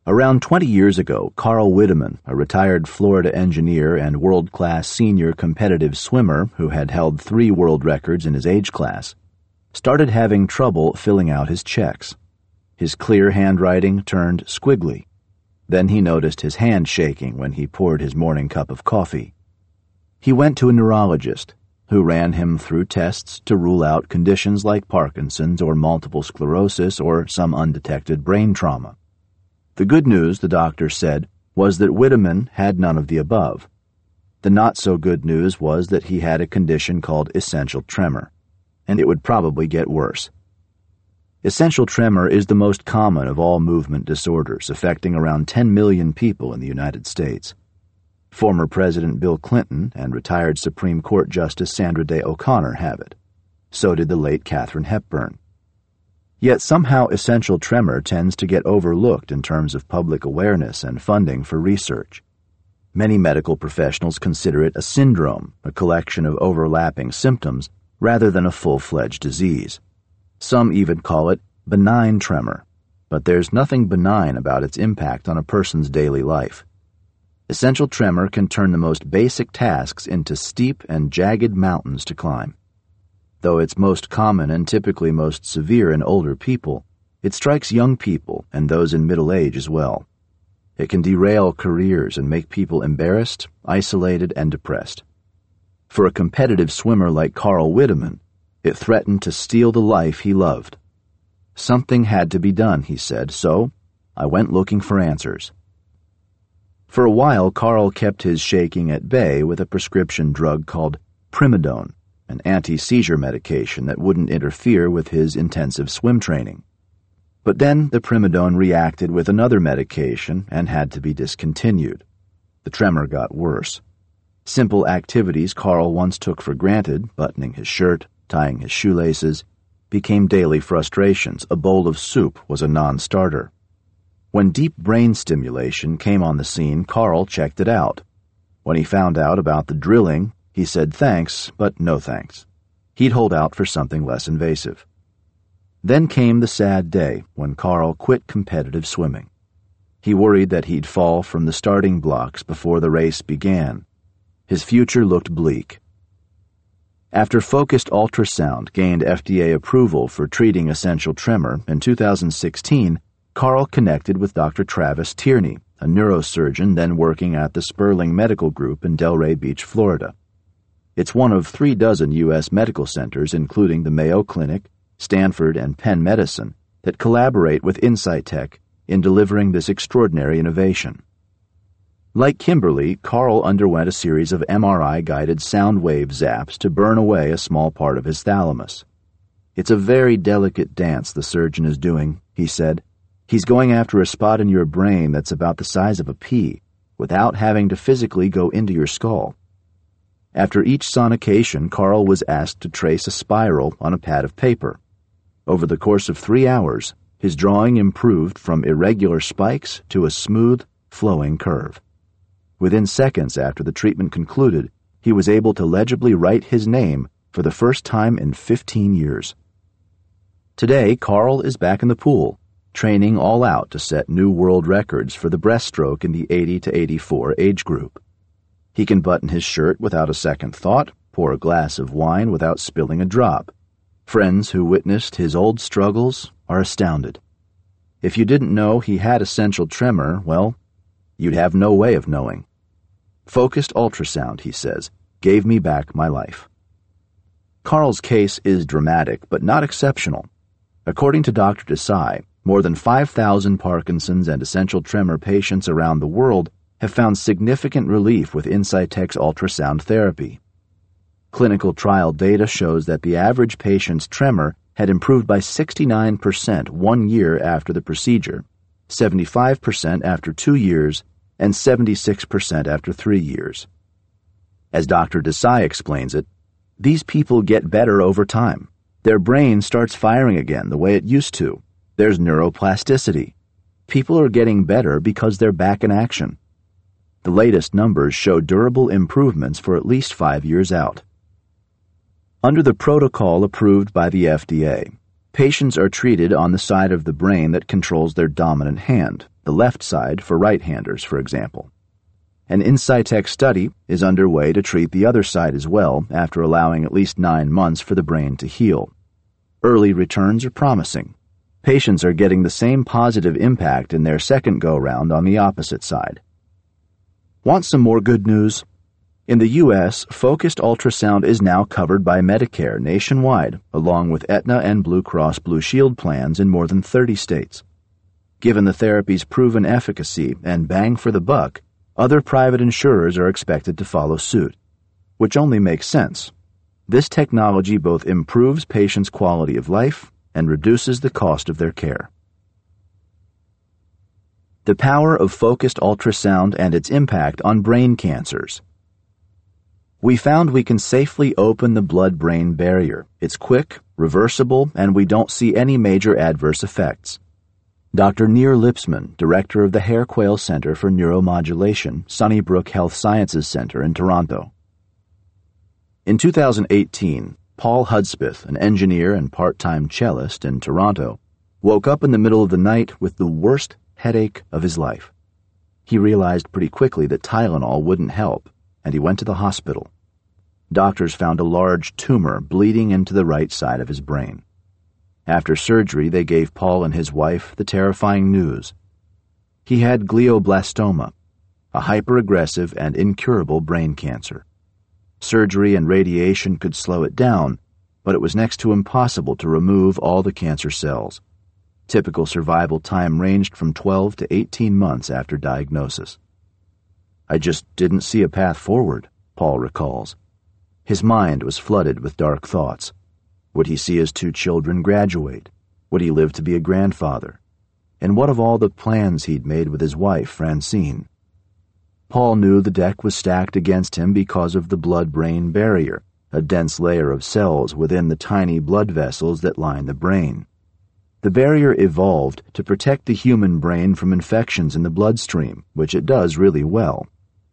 Around twenty years ago, Carl Widemann, a retired Florida engineer and world-class senior competitive swimmer who had held three world records in his age class, started having trouble filling out his checks. His clear handwriting turned squiggly. Then he noticed his hand shaking when he poured his morning cup of coffee. He went to a neurologist, who ran him through tests to rule out conditions like Parkinson's or multiple sclerosis or some undetected brain trauma. The good news, the doctor said, was that Widemann had none of the above. The not-so-good news was that he had a condition called essential tremor, and it would probably get worse. Essential tremor is the most common of all movement disorders, affecting around ten million people in the United States. Former President Bill Clinton and retired Supreme Court Justice Sandra Day O'Connor have it. So did the late Katharine Hepburn. Yet somehow essential tremor tends to get overlooked in terms of public awareness and funding for research. Many medical professionals consider it a syndrome, a collection of overlapping symptoms, rather than a full-fledged disease. Some even call it benign tremor, but there's nothing benign about its impact on a person's daily life. Essential tremor can turn the most basic tasks into steep and jagged mountains to climb. Though it's most common and typically most severe in older people, it strikes young people and those in middle age as well. It can derail careers and make people embarrassed, isolated, and depressed. For a competitive swimmer like Carl Widemann, it threatened to steal the life he loved. Something had to be done, he said, so I went looking for answers. For a while, Carl kept his shaking at bay with a prescription drug called Primidone, an anti-seizure medication that wouldn't interfere with his intensive swim training. But then the Primidone reacted with another medication and had to be discontinued. The tremor got worse. Simple activities Carl once took for granted, buttoning his shirt, tying his shoelaces, became daily frustrations. A bowl of soup was a non-starter. When deep brain stimulation came on the scene, Carl checked it out. When he found out about the drilling, he said thanks, but no thanks. He'd hold out for something less invasive. Then came the sad day when Carl quit competitive swimming. He worried that he'd fall from the starting blocks before the race began. His future looked bleak. After focused ultrasound gained F D A approval for treating essential tremor in two thousand sixteen, Carl connected with Doctor Travis Tierney, a neurosurgeon then working at the Sperling Medical Group in Delray Beach, Florida. It's one of three dozen U S medical centers, including the Mayo Clinic, Stanford, and Penn Medicine, that collaborate with Insightec in delivering this extraordinary innovation. Like Kimberly, Carl underwent a series of M R I-guided sound wave zaps to burn away a small part of his thalamus. It's a very delicate dance the surgeon is doing, he said. He's going after a spot in your brain that's about the size of a pea, without having to physically go into your skull. After each sonication, Carl was asked to trace a spiral on a pad of paper. Over the course of three hours, his drawing improved from irregular spikes to a smooth, flowing curve. Within seconds after the treatment concluded, he was able to legibly write his name for the first time in fifteen years. Today, Carl is back in the pool, training all out to set new world records for the breaststroke in the eighty to eighty-four age group. He can button his shirt without a second thought, pour a glass of wine without spilling a drop. Friends who witnessed his old struggles are astounded. If you didn't know he had essential tremor, well, you'd have no way of knowing. Focused ultrasound, he says, gave me back my life. Carl's case is dramatic, but not exceptional. According to Doctor Desai, more than five thousand Parkinson's and essential tremor patients around the world have found significant relief with Insightec's ultrasound therapy. Clinical trial data shows that the average patient's tremor had improved by sixty-nine percent one year after the procedure, seventy-five percent after two years, and seventy-six percent after three years. As Doctor Desai explains it, these people get better over time. Their brain starts firing again the way it used to. There's neuroplasticity. People are getting better because they're back in action. The latest numbers show durable improvements for at least five years out. Under the protocol approved by the F D A, Patients are treated on the side of the brain that controls their dominant hand, the left side for right-handers, for example. An InSciTech study is underway to treat the other side as well after allowing at least nine months for the brain to heal. Early returns are promising. Patients are getting the same positive impact in their second go-round on the opposite side. Want some more good news? In the U S, focused ultrasound is now covered by Medicare nationwide, along with Aetna and Blue Cross Blue Shield plans in more than thirty states. Given the therapy's proven efficacy and bang for the buck, other private insurers are expected to follow suit, which only makes sense. This technology both improves patients' quality of life and reduces the cost of their care. The power of focused ultrasound and its impact on brain cancers. We found we can safely open the blood-brain barrier. It's quick, reversible, and we don't see any major adverse effects. Doctor Nir Lipsman, director of the Hair-Quail Center for Neuromodulation, Sunnybrook Health Sciences Center in Toronto. In two thousand eighteen, Paul Hudspeth, an engineer and part-time cellist in Toronto, woke up in the middle of the night with the worst headache of his life. He realized pretty quickly that Tylenol wouldn't help, and he went to the hospital. Doctors found a large tumor bleeding into the right side of his brain. After surgery, they gave Paul and his wife the terrifying news. He had glioblastoma, a hyperaggressive and incurable brain cancer. Surgery and radiation could slow it down, but it was next to impossible to remove all the cancer cells. Typical survival time ranged from twelve to eighteen months after diagnosis. I just didn't see a path forward, Paul recalls. His mind was flooded with dark thoughts. Would he see his two children graduate? Would he live to be a grandfather? And what of all the plans he'd made with his wife, Francine? Paul knew the deck was stacked against him because of the blood-brain barrier, a dense layer of cells within the tiny blood vessels that line the brain. The barrier evolved to protect the human brain from infections in the bloodstream, which it does really well.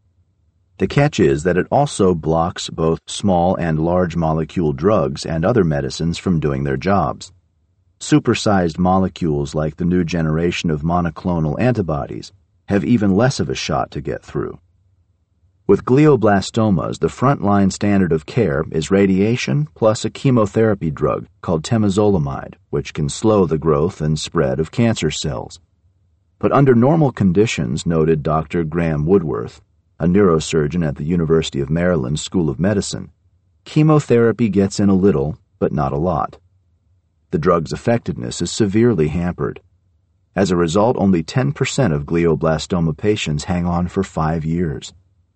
The catch is that it also blocks both small and large molecule drugs and other medicines from doing their jobs. Supersized molecules like the new generation of monoclonal antibodies have even less of a shot to get through. With glioblastomas, the frontline standard of care is radiation plus a chemotherapy drug called temozolomide, which can slow the growth and spread of cancer cells. But under normal conditions, noted Doctor Graham Woodworth, a neurosurgeon at the University of Maryland School of Medicine, chemotherapy gets in a little, but not a lot. The drug's effectiveness is severely hampered. As a result, only ten percent of glioblastoma patients hang on for five years.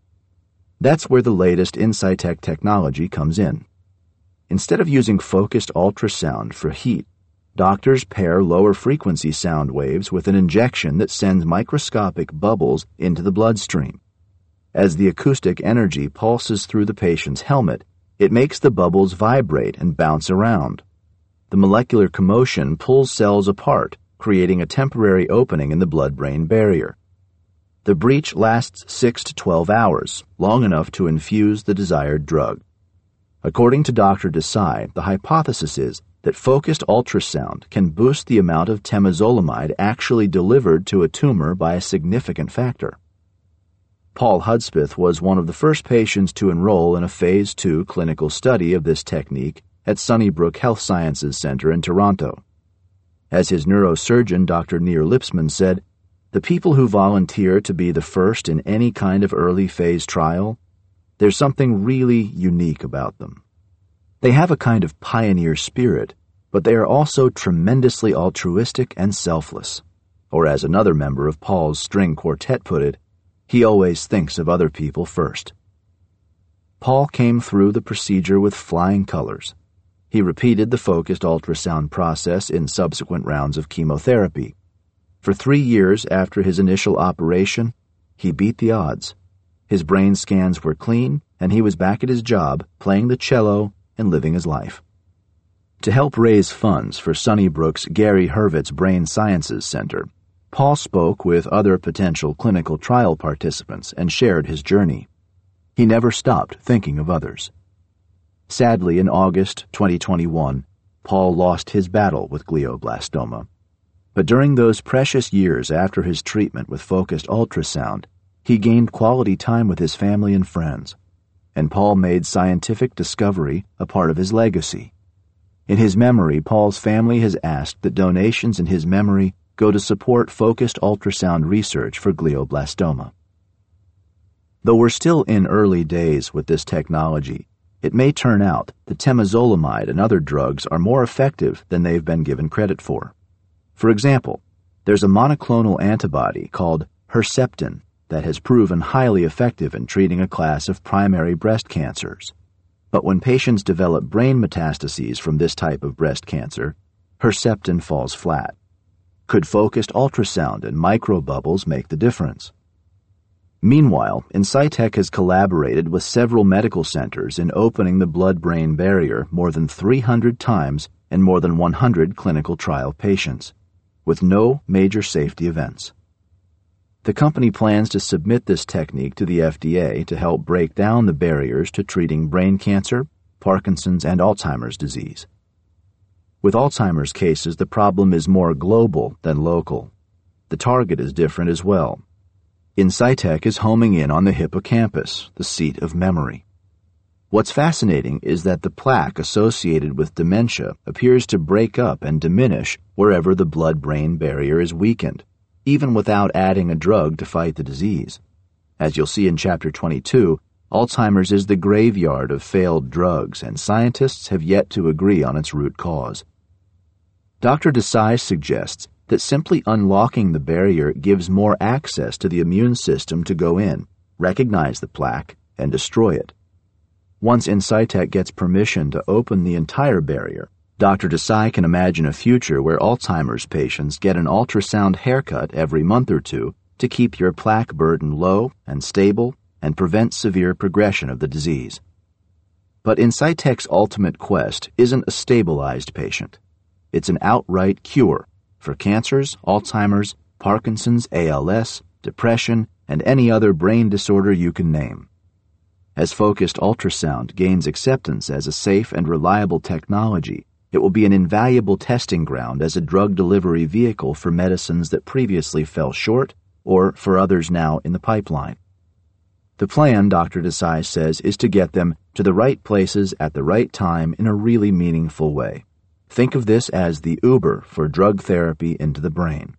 That's where the latest InSciTech technology comes in. Instead of using focused ultrasound for heat, doctors pair lower-frequency sound waves with an injection that sends microscopic bubbles into the bloodstream. As the acoustic energy pulses through the patient's helmet, it makes the bubbles vibrate and bounce around. The molecular commotion pulls cells apart, creating a temporary opening in the blood-brain barrier. The breach lasts six to twelve hours, long enough to infuse the desired drug. According to Doctor Desai, the hypothesis is that focused ultrasound can boost the amount of temozolomide actually delivered to a tumor by a significant factor. Paul Hudspeth was one of the first patients to enroll in a phase two clinical study of this technique at Sunnybrook Health Sciences Center in Toronto. As his neurosurgeon, Doctor Nir Lipsman, said, the people who volunteer to be the first in any kind of early phase trial, there's something really unique about them. They have a kind of pioneer spirit, but they are also tremendously altruistic and selfless. Or as another member of Paul's string quartet put it, he always thinks of other people first. Paul came through the procedure with flying colors. He repeated the focused ultrasound process in subsequent rounds of chemotherapy. For three years after his initial operation, he beat the odds. His brain scans were clean, and he was back at his job, playing the cello and living his life. To help raise funds for Sunnybrook's Gary Hurwitz Brain Sciences Center, Paul spoke with other potential clinical trial participants and shared his journey. He never stopped thinking of others. Sadly, in August twenty twenty-one, Paul lost his battle with glioblastoma. But during those precious years after his treatment with focused ultrasound, he gained quality time with his family and friends, and Paul made scientific discovery a part of his legacy. In his memory, Paul's family has asked that donations in his memory go to support focused ultrasound research for glioblastoma. Though we're still in early days with this technology, it may turn out that temozolomide and other drugs are more effective than they've been given credit for. For example, there's a monoclonal antibody called Herceptin that has proven highly effective in treating a class of primary breast cancers. But when patients develop brain metastases from this type of breast cancer, Herceptin falls flat. Could focused ultrasound and microbubbles make the difference? Meanwhile, Insightec has collaborated with several medical centers in opening the blood-brain barrier more than three hundred times in more than one hundred clinical trial patients, with no major safety events. The company plans to submit this technique to the F D A to help break down the barriers to treating brain cancer, Parkinson's, and Alzheimer's disease. With Alzheimer's cases, the problem is more global than local. The target is different as well. Insightec is homing in on the hippocampus, the seat of memory. What's fascinating is that the plaque associated with dementia appears to break up and diminish wherever the blood-brain barrier is weakened, even without adding a drug to fight the disease. As you'll see in Chapter twenty-two, Alzheimer's is the graveyard of failed drugs, and scientists have yet to agree on its root cause. Doctor Desai suggests that simply unlocking the barrier gives more access to the immune system to go in, recognize the plaque, and destroy it. Once Insightec gets permission to open the entire barrier, Doctor Desai can imagine a future where Alzheimer's patients get an ultrasound haircut every month or two to keep your plaque burden low and stable and prevent severe progression of the disease. But Insightec's ultimate quest isn't a stabilized patient. It's an outright cure for cancers, Alzheimer's, Parkinson's, A L S, depression, and any other brain disorder you can name. As focused ultrasound gains acceptance as a safe and reliable technology, it will be an invaluable testing ground as a drug delivery vehicle for medicines that previously fell short or for others now in the pipeline. The plan, Doctor Desai says, is to get them to the right places at the right time in a really meaningful way. Think of this as the Uber for drug therapy into the brain.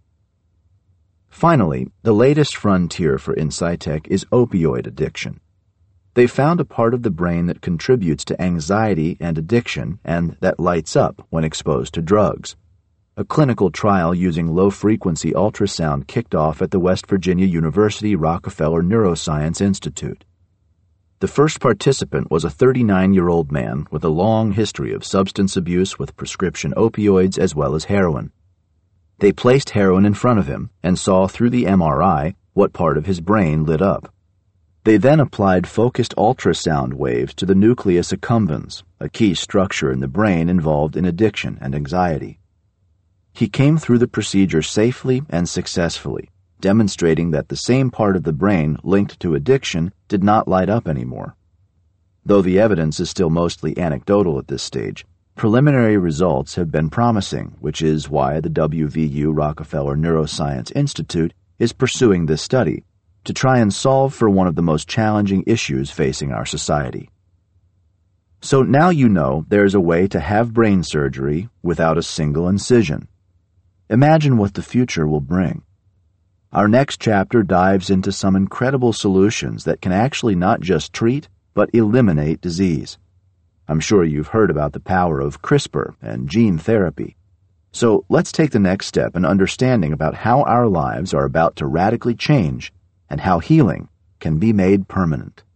Finally, the latest frontier for Insightec is opioid addiction. They found a part of the brain that contributes to anxiety and addiction and that lights up when exposed to drugs. A clinical trial using low-frequency ultrasound kicked off at the West Virginia University Rockefeller Neuroscience Institute. The first participant was a thirty-nine-year-old man with a long history of substance abuse with prescription opioids as well as heroin. They placed heroin in front of him and saw through the M R I what part of his brain lit up. They then applied focused ultrasound waves to the nucleus accumbens, a key structure in the brain involved in addiction and anxiety. He came through the procedure safely and successfully, demonstrating that the same part of the brain linked to addiction did not light up anymore. Though the evidence is still mostly anecdotal at this stage, preliminary results have been promising, which is why the W V U Rockefeller Neuroscience Institute is pursuing this study to try and solve for one of the most challenging issues facing our society. So now you know there's a way to have brain surgery without a single incision. Imagine what the future will bring. Our next chapter dives into some incredible solutions that can actually not just treat, but eliminate disease. I'm sure you've heard about the power of CRISPR and gene therapy. So let's take the next step in understanding about how our lives are about to radically change and how healing can be made permanent.